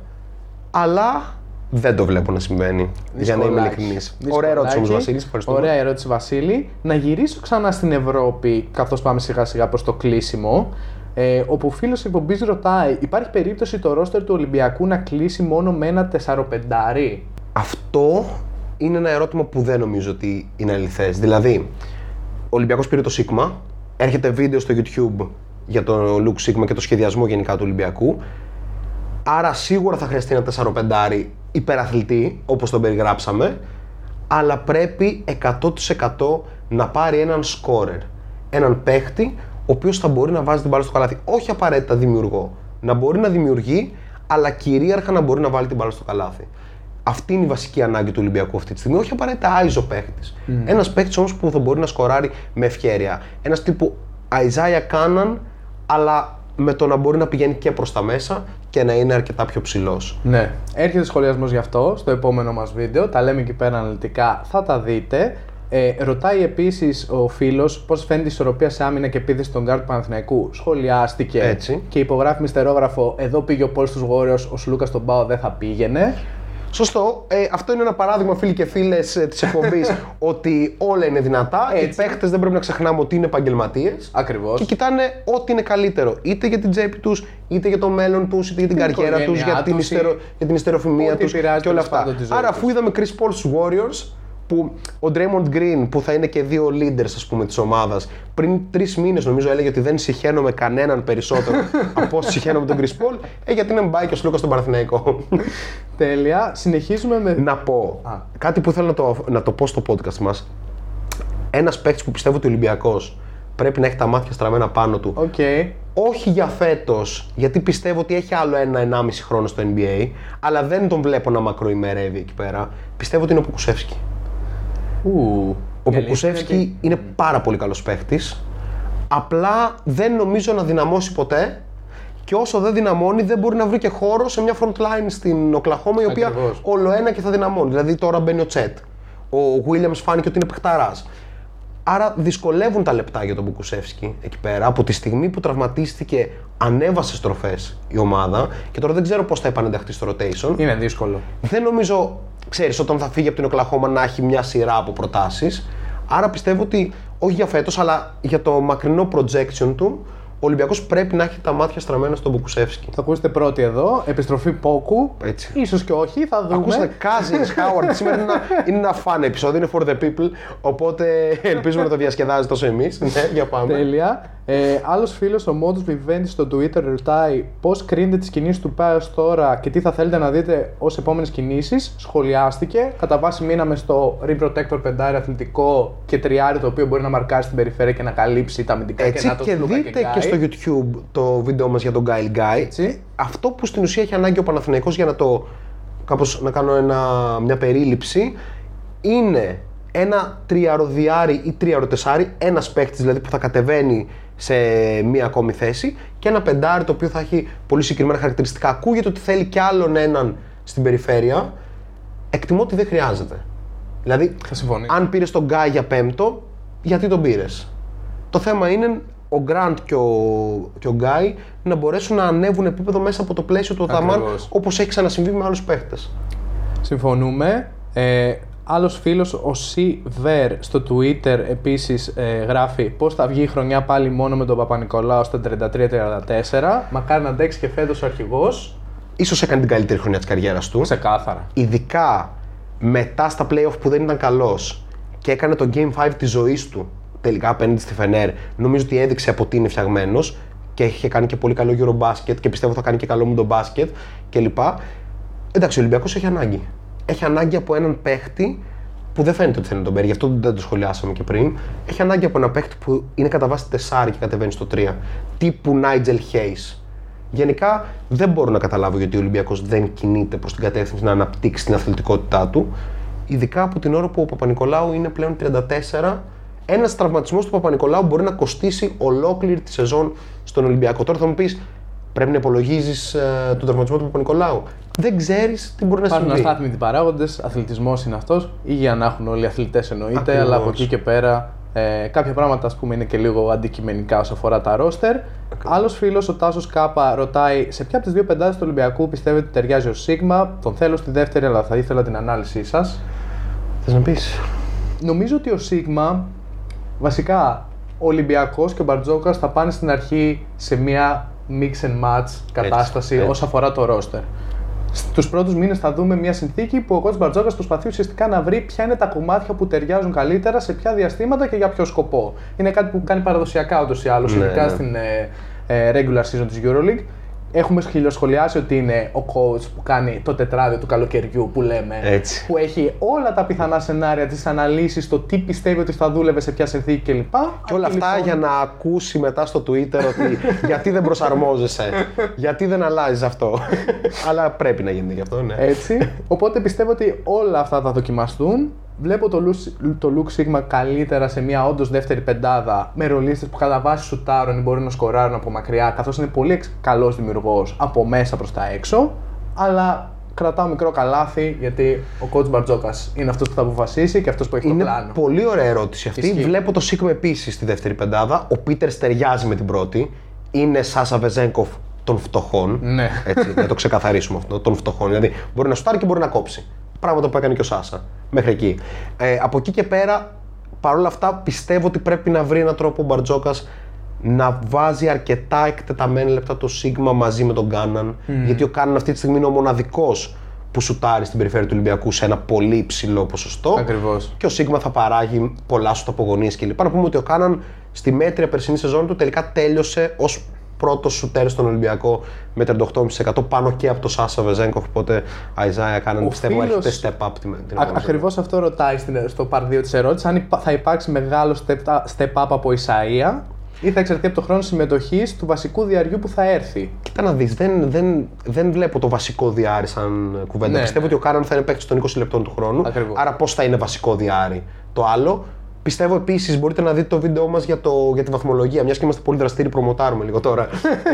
Speaker 2: Αλλά δεν το βλέπω να συμβαίνει. Για να είμαι ειλικρινής. Ωραία ερώτηση όμως, Βασίλη. Ευχαριστούμε.
Speaker 3: Ωραία ερώτηση, Βασίλη. Να γυρίσω ξανά στην Ευρώπη καθώς πάμε σιγά σιγά προς το κλείσιμο. Ε, όπου ο φίλος εκπομπής ρωτάει, υπάρχει περίπτωση το ρόστερ του Ολυμπιακού να κλείσει μόνο με ένα τεσσαροπεντάρι?
Speaker 2: Αυτό είναι ένα ερώτημα που δεν νομίζω ότι είναι αληθές. Δηλαδή, ο Ολυμπιακός πήρε το Sigma, έρχεται βίντεο στο YouTube για το Look Sigma και το σχεδιασμό γενικά του Ολυμπιακού. Άρα σίγουρα θα χρειαστεί ένα τεσσαροπεντάρι υπεραθλητή, όπως τον περιγράψαμε, αλλά πρέπει εκατό τοις εκατό να πάρει έναν scorer. Έναν παίχτη, ο οποίος θα μπορεί να βάζει την μπάλα στο καλάθι. Όχι απαραίτητα δημιουργό. Να μπορεί να δημιουργεί, αλλά κυρίαρχα να μπορεί να βάλει την μπάλα στο καλάθι. Αυτή είναι η βασική ανάγκη του Ολυμπιακού αυτή τη στιγμή. Όχι απαραίτητα άιζο παίχτης. Mm. Ένας παίχτης όμως που θα μπορεί να σκοράρει με ευκαιρία. Ένας τύπου Isaiah Cannon, αλλά με το να μπορεί να πηγαίνει και προς τα μέσα και να είναι αρκετά πιο ψηλός.
Speaker 3: Ναι. Έρχεται σχολιασμός γι' αυτό στο επόμενο μας βίντεο. Τα λέμε εκεί πέρα αναλυτικά, θα τα δείτε. Ε, ρωτάει επίσης ο φίλος πώς φαίνεται η ισορροπία σε άμυνα και επίθεση στον γκάρντ του Παναθηναϊκού. Σχολιάστηκε
Speaker 2: Έτσι.
Speaker 3: Και υπογράφει μυστερόγραφο. Εδώ πήγε ο Πολ στους Warriors, ο Σλούκας στον Πάο δεν θα πήγαινε.
Speaker 2: Σωστό. Ε, αυτό είναι ένα παράδειγμα, φίλοι και φίλες ε, της εκπομπής, ότι όλα είναι δυνατά. Έτσι. Οι παίχτες δεν πρέπει να ξεχνάμε ότι είναι επαγγελματίες.
Speaker 3: Ακριβώς.
Speaker 2: Και κοιτάνε ό,τι είναι καλύτερο. Είτε για την τσέπη τους, είτε για το μέλλον τους, είτε για την, την καριέρα τους, για την, ιστερο, για την ιστεροφημία τους και όλα αυτά. Άρα, αφού είδαμε Chris Paul στους Warriors, που ο Draymond Green, που θα είναι και δύο leaders, ας πούμε, της ομάδας, πριν τρεις μήνες νομίζω έλεγε ότι δεν συχαίνω με κανέναν περισσότερο από όσο συχαίνω με τον Chris Paul, ε, γιατί να μην πάει και ο Σλούκας στον Παναθηναϊκό.
Speaker 3: Τέλεια. Συνεχίζουμε με...
Speaker 2: Να πω,
Speaker 3: Α.
Speaker 2: κάτι που θέλω να το, να το πω στο podcast μας. Ένας παίκτης που πιστεύω ότι ο Ολυμπιακός πρέπει να έχει τα μάτια στραμμένα πάνω του.
Speaker 3: Okay.
Speaker 2: Όχι για φέτος, γιατί πιστεύω ότι έχει άλλο ένα ενάμιση χρόνο στο N B A, αλλά δεν τον βλέπω να μακροημερεύει εκεί πέρα. Πιστεύω ότι είναι ο Ποκουσεύσκι.
Speaker 3: Ου,
Speaker 2: Ο Ποκουσεύσκι είναι, είναι πάρα πολύ καλός παίχτης. Απλά δεν νομίζω να δυναμώσει ποτέ. Και όσο δεν δυναμώνει, δεν μπορεί να βρει και χώρο σε μια front line στην Οκλαχώμα, η οποία όλο ένα και θα δυναμώνει. Δηλαδή τώρα μπαίνει ο Τσέτ. Ο Williams φάνηκε ότι είναι παιχταράς. Άρα δυσκολεύουν τα λεπτά για τον Ποκουσεύσκι εκεί πέρα. Από τη στιγμή που τραυματίστηκε, ανέβασε στροφές η ομάδα και τώρα δεν ξέρω πώς θα επανενταχθεί στο rotation.
Speaker 3: Είναι δύσκολο.
Speaker 2: Δεν νομίζω, ξέρεις, όταν θα φύγει από την Οκλαχώμα να έχει μια σειρά από προτάσεις. Άρα πιστεύω ότι όχι για φέτος, αλλά για το μακρινό projection του, ο Ολυμπιακός πρέπει να έχει τα μάτια στραμμένα στον Ποκουσεύσκι.
Speaker 3: Θα ακούσετε πρώτοι εδώ, επιστροφή Πόκου.
Speaker 2: Έτσι.
Speaker 3: Ίσως και όχι, θα δούμε.
Speaker 2: Ακούσατε Cousins, Howard. Σήμερα είναι ένα, είναι ένα fun επεισόδιο, είναι for the people. Οπότε ελπίζουμε να το διασκεδάζει τόσο εμείς. Ναι, για πάμε.
Speaker 3: Τέλεια. Ε, άλλος φίλος, ο Modus Vivendi στο Twitter, ρωτάει πώς κρίνετε τις κινήσεις του Πάος τώρα και τι θα θέλετε να δείτε ως επόμενες κινήσεις. Σχολιάστηκε. Κατά βάση μείναμε στο Rim Protector πεντάρι αθλητικό και τριάρι, το οποίο μπορεί να μαρκάρει στην περιφέρεια και να καλύψει τα αμυντικά
Speaker 2: Έτσι,
Speaker 3: κενά του
Speaker 2: και
Speaker 3: Σλούκα
Speaker 2: δείτε
Speaker 3: και,
Speaker 2: και στο YouTube το βίντεο μας για τον Gail Guy.
Speaker 3: Έτσι.
Speaker 2: Αυτό που στην ουσία έχει ανάγκη ο Παναθηναϊκός, για να το κάπως να κάνω ένα, μια περίληψη, είναι ένα τριαροδιάρι ή τριαροτεσάρι, ένας παίκτης δηλαδή που θα κατεβαίνει σε μία ακόμη θέση, και ένα πεντάρι το οποίο θα έχει πολύ συγκεκριμένα χαρακτηριστικά. Ακούγεται ότι θέλει κι άλλον έναν στην περιφέρεια. Εκτιμώ ότι δεν χρειάζεται. Δηλαδή, αν πήρες τον Guy για πέμπτο, γιατί τον πήρες? Το θέμα είναι ο Γκραντ και ο, και ο Γκάι να μπορέσουν να ανέβουν επίπεδο μέσα από το πλαίσιο του Οταμάν, όπως έχει ξανασυμβεί με άλλους παίχτες.
Speaker 3: Συμφωνούμε. Ε, Άλλος φίλος, ο Σιβέρ, στο Twitter επίσης ε, γράφει πώς θα βγει η χρονιά πάλι μόνο με τον Παπα-Νικολάου στα τριάντα τρία τριάντα τέσσερα. Μακάρι να αντέξει και φέτος ο αρχηγός.
Speaker 2: Ίσως έκανε την καλύτερη χρονιά της καριέρας του.
Speaker 3: Ξεκάθαρα.
Speaker 2: Ειδικά μετά στα play-off που δεν ήταν καλός και έκανε το Game πέντε της ζωής του τελικά απέναντι στη Φενέρ. Νομίζω ότι έδειξε από τι είναι φτιαγμένος και είχε κάνει και πολύ καλό Eurobasket και πιστεύω θα κάνει και καλό Mundo Basket κλπ. Εντάξει, ο Ολυμπιακός έχει ανάγκη. Έχει ανάγκη από έναν παίχτη που δεν φαίνεται ότι θέλει να τον παίρνει, γι' αυτό δεν το σχολιάσαμε και πριν. Έχει ανάγκη από έναν παίχτη που είναι κατά βάση τεσσάρι και κατεβαίνει στο τρία. Τύπου Nigel Hayes. Γενικά δεν μπορώ να καταλάβω γιατί ο Ολυμπιακός δεν κινείται προς την κατεύθυνση να αναπτύξει την αθλητικότητά του. Ειδικά από την ώρα που ο Παπα-Νικολάου είναι πλέον τριάντα τέσσερα. Ένας τραυματισμός του Παπα-Νικολάου μπορεί να κοστίσει ολόκληρη τη σεζόν στον Ολυμπιακό. Τώρα θα μου πεις, πρέπει να υπολογίζεις ε, τον τραυματισμό του Παπα-Νικολάου. Δεν ξέρεις τι μπορεί να συμβεί.
Speaker 3: Υπάρχουν αστάθμιτοι παράγοντες, αθλητισμός είναι αυτός. Υγεία να έχουν όλοι οι αθλητές εννοείται,
Speaker 2: Ακριβώς.
Speaker 3: αλλά από εκεί και πέρα ε, κάποια πράγματα ας πούμε είναι και λίγο αντικειμενικά όσο αφορά τα ρόστερ. Άλλος φίλος, ο Τάσος Κάπα, ρωτάει σε ποια από τις δύο πεντάδες του Ολυμπιακού πιστεύετε ότι ταιριάζει ο Σίγμα. Τον θέλω στη δεύτερη, αλλά θα ήθελα την ανάλυση σας.
Speaker 2: Θες να πεις?
Speaker 3: Νομίζω ότι ο Σίγμα, βασικά ο Ολυμπιακός και ο Μπαρτζόκας θα πάνε στην αρχή σε μια mix and match κατάσταση
Speaker 2: έτσι.
Speaker 3: όσον αφορά το roster. Στους πρώτους μήνες θα δούμε μια συνθήκη που ο coach Μπαρτζόκας προσπαθεί ουσιαστικά να βρει ποια είναι τα κομμάτια που ταιριάζουν καλύτερα, σε ποια διαστήματα και για ποιο σκοπό. Είναι κάτι που κάνει παραδοσιακά ούτως ή άλλως,
Speaker 2: Ναι,
Speaker 3: ειδικά
Speaker 2: ναι.
Speaker 3: στην ε, ε, regular season της EuroLeague. Έχουμε χιλιοσχολιάσει ότι είναι ο coach που κάνει το τετράδιο του καλοκαιριού που λέμε.
Speaker 2: Έτσι.
Speaker 3: Που έχει όλα τα πιθανά σενάρια, τις αναλύσεις, το τι πιστεύει ότι θα δούλευε σε ποια συνθήκη κλπ.
Speaker 2: Και όλα αυτά
Speaker 3: λοιπόν...
Speaker 2: για να ακούσει μετά στο Twitter ότι γιατί δεν προσαρμόζεσαι, γιατί δεν αλλάζεις αυτό. Αλλά πρέπει να γίνεται γι' αυτό, ναι.
Speaker 3: Έτσι. Οπότε πιστεύω ότι όλα αυτά θα δοκιμαστούν. Βλέπω το, το Luke Sigma καλύτερα σε μια όντως δεύτερη πεντάδα με ρολίστες που κατά βάση σουτάρουν ή μπορούν να σκοράρουν από μακριά, καθώς είναι πολύ καλός δημιουργός από μέσα προς τα έξω. Αλλά κρατάω μικρό καλάθι γιατί ο coach Μπαρτζόκας είναι αυτός που θα αποφασίσει και αυτός που έχει
Speaker 2: Είναι
Speaker 3: το πλάνο.
Speaker 2: πολύ ωραία ερώτηση αυτή.
Speaker 3: Ισχύει.
Speaker 2: Βλέπω το Sigma επίσης στη δεύτερη πεντάδα. Ο Πίτερς ταιριάζει με την πρώτη. Είναι Σάσα Βεζένκοφ των φτωχών.
Speaker 3: Ναι.
Speaker 2: Έτσι, να το ξεκαθαρίσουμε αυτό. Των φτωχών. Δηλαδή μπορεί να σουτάρει και μπορεί να κόψει. Πράγματα που έκανε και ο Σάσα. Μέχρι εκεί. Ε, από εκεί και πέρα, παρόλα αυτά, πιστεύω ότι πρέπει να βρει έναν τρόπο ο Μπαρτζόκας να βάζει αρκετά εκτεταμένα λεπτά το Sigma μαζί με τον Κάναν. Mm. Γιατί ο Κάναν αυτή τη στιγμή είναι ο μοναδικός που σουτάρει στην περιφέρεια του Ολυμπιακού σε ένα πολύ υψηλό ποσοστό.
Speaker 3: Ακριβώς.
Speaker 2: Και ο Sigma θα παράγει πολλά σουτ από γωνίες κλπ. Να πούμε ότι ο Κάναν στη μέτρια περσινή σεζόν του τελικά τέλειωσε ως πρώτος σουτέρ στον Ολυμπιακό με τριάντα οκτώ κόμμα πέντε τοις εκατό πάνω και από το Σάσα Βεζένκοφ. Οπότε Αϊζάια Κάναν πιστεύω
Speaker 3: φίλος...
Speaker 2: έρχεται step up την
Speaker 3: Ακριβώς αυτό ρωτάει στο part δύο της ερώτησης, αν θα υπάρξει μεγάλο step, step up από Ισαΐα ή θα εξαρτηθεί από το χρόνο συμμετοχής του βασικού διαριού που θα έρθει.
Speaker 2: Κοίτα να δεις, δεν, δεν, δεν βλέπω το βασικό διάρρη σαν κουβέντα.
Speaker 3: Ναι,
Speaker 2: πιστεύω
Speaker 3: ναι.
Speaker 2: ότι ο Κάναν θα είναι παίκτης των είκοσι λεπτών του χρόνου.
Speaker 3: Ακριβώς.
Speaker 2: Άρα πώς θα είναι βασικό διάρρη το άλλο. Πιστεύω επίσης, μπορείτε να δείτε το βίντεο μας για, το, για τη βαθμολογία, μιας και είμαστε πολύ δραστήριοι, προμοτάρουμε λίγο τώρα.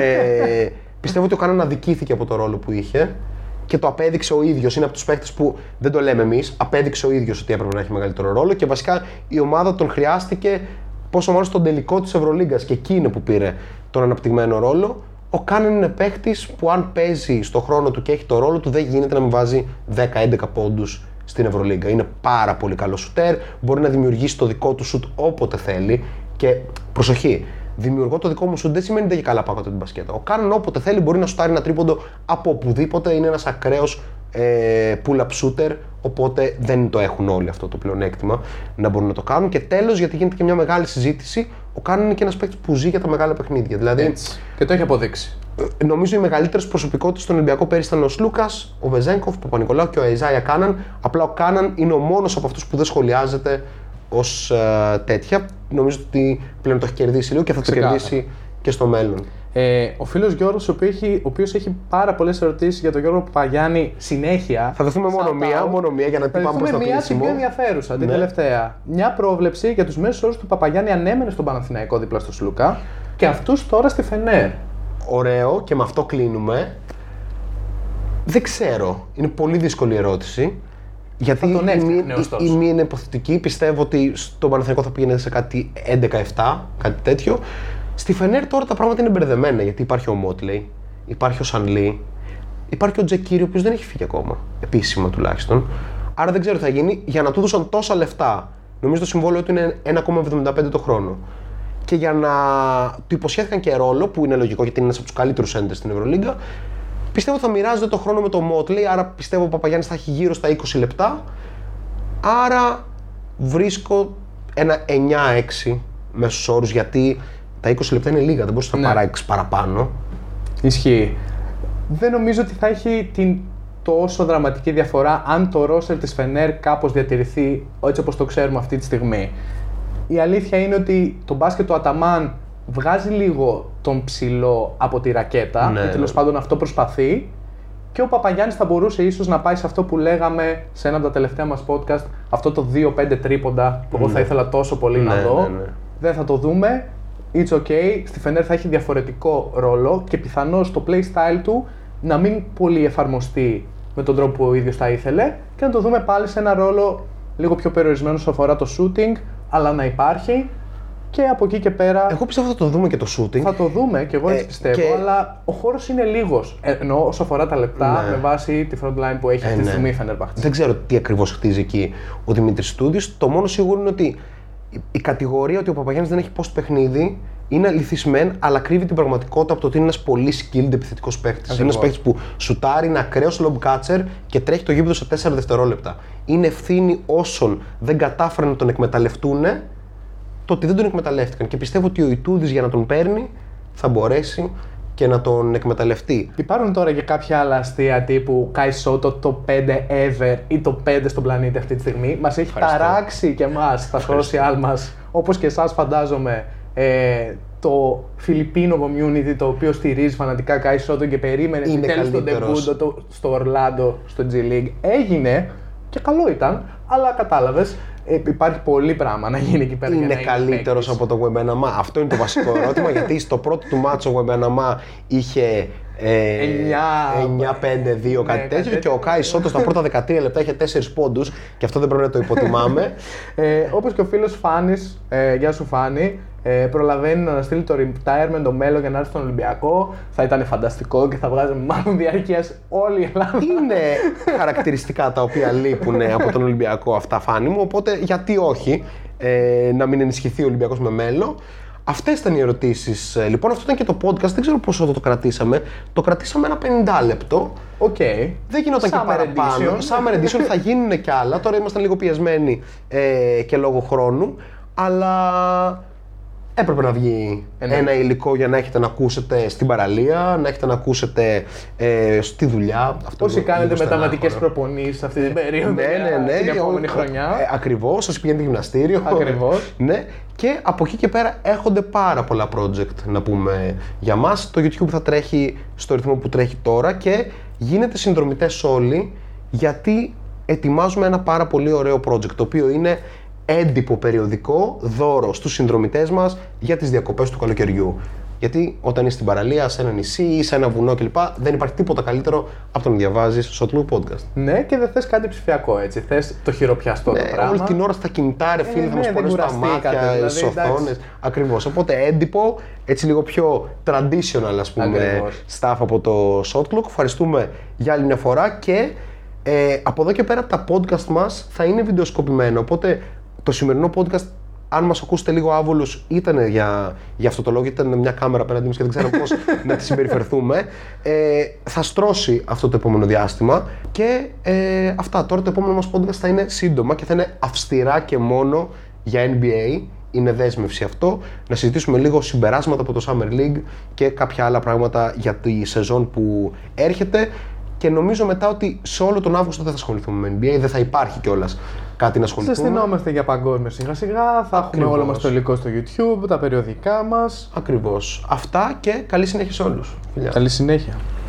Speaker 2: ε, πιστεύω ότι ο Κάναν αδικήθηκε από το ρόλο που είχε και το απέδειξε ο ίδιος. Είναι από τους παίκτες που δεν το λέμε εμείς, απέδειξε ο ίδιος ότι έπρεπε να έχει μεγαλύτερο ρόλο και βασικά η ομάδα τον χρειάστηκε πόσο μάλλον στον τελικό της Ευρωλίγκας και εκεί είναι που πήρε τον αναπτυγμένο ρόλο. Ο Κάναν είναι παίκτης που αν παίζει στο χρόνο του και έχει το ρόλο του, δεν γίνεται να μην βάζει δέκα με έντεκα πόντους στην Ευρωλίγκα. Είναι πάρα πολύ καλό σουτέρ, μπορεί να δημιουργήσει το δικό του σουτ όποτε θέλει και προσοχή. Δημιουργώ το δικό μου σουτ δεν σημαίνει ότι έχει καλά πάω κάτω την μπασκέτα. Ο Κάναν όποτε θέλει μπορεί να σουτάρει ένα τρίποντο από οπουδήποτε, είναι ένας ακραίος ε, pull-up shooter, οπότε δεν το έχουν όλοι αυτό το πλεονέκτημα να μπορούν να το κάνουν. Και τέλος, γιατί γίνεται και μια μεγάλη συζήτηση, ο Κάναν είναι και ένας παίκτης που ζει για τα μεγάλα παιχνίδια. Δηλαδή,
Speaker 3: Έτσι. Και το έχει αποδείξει.
Speaker 2: Νομίζω οι μεγαλύτερες προσωπικότητες στον Ολυμπιακό πέρυσι ήταν ο Σλούκας, ο Βεζένκοφ, ο Παπα-Νικολάου και ο Αϊζάια Κάναν. Απλά ο Κάναν είναι ο μόνος από αυτούς που δεν σχολιάζεται ως uh, τέτοια. Νομίζω ότι πλέον το έχει κερδίσει λίγο και θα το κερδίσει και στο μέλλον.
Speaker 3: Ε, ο φίλος Γιώργος, ο οποίος έχει, ο οποίος έχει πάρα πολλές ερωτήσεις για τον Γιώργο Παπαγιάννη συνέχεια.
Speaker 2: Θα δεχθούμε μόνο μία, μόνο μία για να
Speaker 3: θα
Speaker 2: πάμε προς το
Speaker 3: μία την
Speaker 2: κλείσιμο.
Speaker 3: πιο ενδιαφέρουσα, την
Speaker 2: Ναι.
Speaker 3: τελευταία. Μια πρόβλεψη για τους μέσους όρους του Παπαγιάννη ανέμενε στον Παναθηναϊκό δίπλα στο Σλούκα και αυτούς τώρα στη Φενέρ.
Speaker 2: Ωραίο και με αυτό κλείνουμε. Δεν ξέρω. Είναι πολύ δύσκολη ερώτηση. Γιατί
Speaker 3: Θα τον
Speaker 2: η
Speaker 3: έφτιαχνε,
Speaker 2: μία-
Speaker 3: ωστόσο.
Speaker 2: η μία είναι υποθετική. Πιστεύω ότι στον Παναθηναϊκό θα πήγαινε σε κάτι έντεκα επτά, κάτι τέτοιο. Στη Φενέρ τώρα τα πράγματα είναι μπερδεμένα γιατί υπάρχει ο Μότλεϊ, υπάρχει ο Σανλί, υπάρχει ο Τζεκίρι, ο οποίος δεν έχει φύγει ακόμα. Επίσημα τουλάχιστον. Άρα δεν ξέρω τι θα γίνει. Για να του δώσαν τόσα λεφτά, νομίζω το συμβόλαιο του είναι ένα κόμμα εβδομήντα πέντε το χρόνο. Και για να του υποσχέθηκαν και ρόλο, που είναι λογικό γιατί είναι ένας από τους καλύτερους center στην Ευρωλίγκα, πιστεύω θα μοιράζεται το χρόνο με το Motley. Άρα πιστεύω ο Παπαγιάννης θα έχει γύρω στα είκοσι λεπτά. Άρα βρίσκω ένα εννιά έξι μέσους όρους, γιατί τα είκοσι λεπτά είναι λίγα, δεν μπορούσε να
Speaker 3: ναι.
Speaker 2: παράξει παραπάνω.
Speaker 3: Ισχύει. Δεν νομίζω ότι θα έχει την τόσο δραματική διαφορά αν το roster της Φενέρ κάπως διατηρηθεί έτσι όπως το ξέρουμε αυτή τη στιγμή. Η αλήθεια είναι ότι το μπάσκετ του Αταμάν βγάζει λίγο τον ψηλό από τη ρακέτα,
Speaker 2: ναι,
Speaker 3: ή τέλος πάντων αυτό προσπαθεί, και ο Παπαγιάννης θα μπορούσε ίσως να πάει σε αυτό που λέγαμε σε ένα από τα τελευταία μας podcast, αυτό το δύο πέντε τρίποντα που εγώ
Speaker 2: ναι.
Speaker 3: θα ήθελα τόσο πολύ
Speaker 2: ναι,
Speaker 3: να δω.
Speaker 2: ναι, ναι.
Speaker 3: Δεν θα το δούμε. It's okay. Στη Φενέρ θα έχει διαφορετικό ρόλο και πιθανώς το play style του να μην πολύ εφαρμοστεί με τον τρόπο που ο ίδιος θα ήθελε και να το δούμε πάλι σε ένα ρόλο λίγο πιο περιορισμένο όσον αφορά το shooting, αλλά να υπάρχει. Και από εκεί και πέρα.
Speaker 2: Εγώ πιστεύω θα το δούμε και το shooting.
Speaker 3: Θα το δούμε και εγώ έτσι
Speaker 2: ε,
Speaker 3: πιστεύω,
Speaker 2: και...
Speaker 3: αλλά ο χώρος είναι λίγος. Ε, ενώ όσο αφορά τα λεπτά, ναι. με βάση τη front line που έχει
Speaker 2: ε,
Speaker 3: αυτή τη
Speaker 2: ναι.
Speaker 3: στιγμή η Φενέρμπαχτσε.
Speaker 2: Δεν ξέρω τι ακριβώς χτίζει εκεί ο Δημήτρης Στούδης. Το μόνο σίγουρο είναι ότι η κατηγορία ότι ο Παπαγιάννης δεν έχει post παιχνίδι είναι αληθής μεν, αλλά κρύβει την πραγματικότητα από το ότι είναι ένας πολύ skilled επιθετικός παίκτης. Είναι ένας παίκτης που σουτάρει, είναι ακραίος lob catcher και τρέχει το γήπεδο σε τέσσερα δευτερόλεπτα. Είναι ευθύνη όσων δεν κατάφεραν να τον εκμεταλλευτούν το ότι δεν τον εκμεταλλεύτηκαν. Και πιστεύω ότι ο Ιτούδης για να τον παίρνει θα μπορέσει και να τον εκμεταλλευτεί.
Speaker 3: Υπάρχουν τώρα και κάποια άλλα αστεία τύπου Κάι Σότο το πέντε ever ή το πέντε στον πλανήτη αυτή τη στιγμή. Μας έχει
Speaker 2: Ευχαριστώ.
Speaker 3: ταράξει και εμάς στα social μας, όπως και εσάς φαντάζομαι, ε, το Φιλιππίνο community το οποίο στηρίζει φανατικά Κάι Σότο και περίμενε
Speaker 2: Είναι
Speaker 3: τέλος τον ντεμπούντο στο Ορλάντο, στο G League. Έγινε και καλό ήταν, αλλά κατάλαβες. Ε, υπάρχει πολύ πράγμα να γίνει εκεί πέρα.
Speaker 2: Είναι καλύτερος από το Wembanyama. Αυτό είναι το βασικό ερώτημα, γιατί στο πρώτο του μάτσο ο Wembanyama είχε ε, εννιά πέντε δύο κάτι ναι, τέτοιο και ο Κάι Σότο στα πρώτα δεκατρία λεπτά είχε τέσσερις πόντους και αυτό δεν πρέπει να το υποτιμάμε.
Speaker 3: ε, όπως και ο φίλος Φάνης, ε, γεια σου Φάνη, ε, προλαβαίνει να αναστείλει το retirement το μέλλον για να έρθει στον Ολυμπιακό. Θα ήταν φανταστικό και θα βγάζουμε μάλλον διαρκείας όλη η Ελλάδα.
Speaker 2: Είναι χαρακτηριστικά τα οποία λείπουν από τον Ολυμπιακό αυτά, Φάνη μου, οπότε γιατί όχι ε, να μην ενισχυθεί ο Ολυμπιακός με μέλλον. Αυτές ήταν οι ερωτήσεις. Λοιπόν, αυτό ήταν και το podcast. Δεν ξέρω πόσο το κρατήσαμε. Το κρατήσαμε ένα πενήντα λεπτό.
Speaker 3: Okay.
Speaker 2: Δεν γινόταν
Speaker 3: Summer
Speaker 2: και παραπάνω.
Speaker 3: edition.
Speaker 2: Summer edition θα γίνουν κι άλλα. Τώρα ήμασταν λίγο πιεσμένοι ε, και λόγω χρόνου. Αλλά έπρεπε να βγει
Speaker 3: ένα,
Speaker 2: ένα υλικό για να έχετε να ακούσετε στην παραλία, να έχετε να ακούσετε ε, στη δουλειά.
Speaker 3: Όσοι κάνετε μεταβατικές προπονήσεις αυτή την περίοδο,
Speaker 2: ναι, ναι, ναι,
Speaker 3: την επόμενη
Speaker 2: ο,
Speaker 3: χρονιά.
Speaker 2: Ε, ακριβώς, όσοι πηγαίνετε γυμναστήριο.
Speaker 3: Ακριβώς.
Speaker 2: Ναι. Και από εκεί και πέρα έρχονται πάρα πολλά project να πούμε για μας. Το YouTube θα τρέχει στο ρυθμό που τρέχει τώρα και γίνετε συνδρομητές όλοι, γιατί ετοιμάζουμε ένα πάρα πολύ ωραίο project, το οποίο είναι έντυπο περιοδικό δώρο στους συνδρομητές μας για τις διακοπές του καλοκαιριού. Γιατί όταν είσαι στην παραλία, σε ένα νησί ή σε ένα βουνό κλπ., δεν υπάρχει τίποτα καλύτερο από το να διαβάζεις Shot Loop Podcast.
Speaker 3: Ναι, και δεν θες κάτι ψηφιακό έτσι. Θες το χειροπιαστό
Speaker 2: ναι,
Speaker 3: το πράγμα.
Speaker 2: Όλη την ώρα στα κινητά, ρε φίλε,
Speaker 3: ε,
Speaker 2: θα μας
Speaker 3: ναι,
Speaker 2: πονέσουν τα μάτια,
Speaker 3: δηλαδή,
Speaker 2: στις οθόνες. Ακριβώς. Οπότε έντυπο, έτσι λίγο πιο traditional, ας πούμε,
Speaker 3: Ακριβώς.
Speaker 2: stuff από το Shot Clock. Ευχαριστούμε για άλλη μια φορά και ε, από εδώ και πέρα τα podcast μας θα είναι βιντεοσκοπημένα. Οπότε το σημερινό podcast, αν μας ακούσετε λίγο άβολους, ήταν για, για αυτό το λόγο, ήταν μια κάμερα απέναντι μας και δεν ξέραμε πώς να τη συμπεριφερθούμε. Ε, θα στρώσει αυτό το επόμενο διάστημα και ε, αυτά. Τώρα το επόμενο μας podcast θα είναι σύντομα και θα είναι αυστηρά και μόνο για N B A. Είναι δέσμευση αυτό. Να συζητήσουμε λίγο συμπεράσματα από το Summer League και κάποια άλλα πράγματα για τη σεζόν που έρχεται. Και νομίζω μετά ότι σε όλο τον Αύγουστο δεν θα ασχοληθούμε με N B A, δεν θα υπάρχει κιόλας κάτι να ασχοληθούμε.
Speaker 3: Συστηνόμαστε για παγκόσμιο σιγά σιγά, θα έχουμε όλο μας το υλικό στο YouTube, τα περιοδικά μας.
Speaker 2: Ακριβώς. Αυτά και καλή συνέχεια σε όλους. Φιλιά.
Speaker 3: Καλή συνέχεια.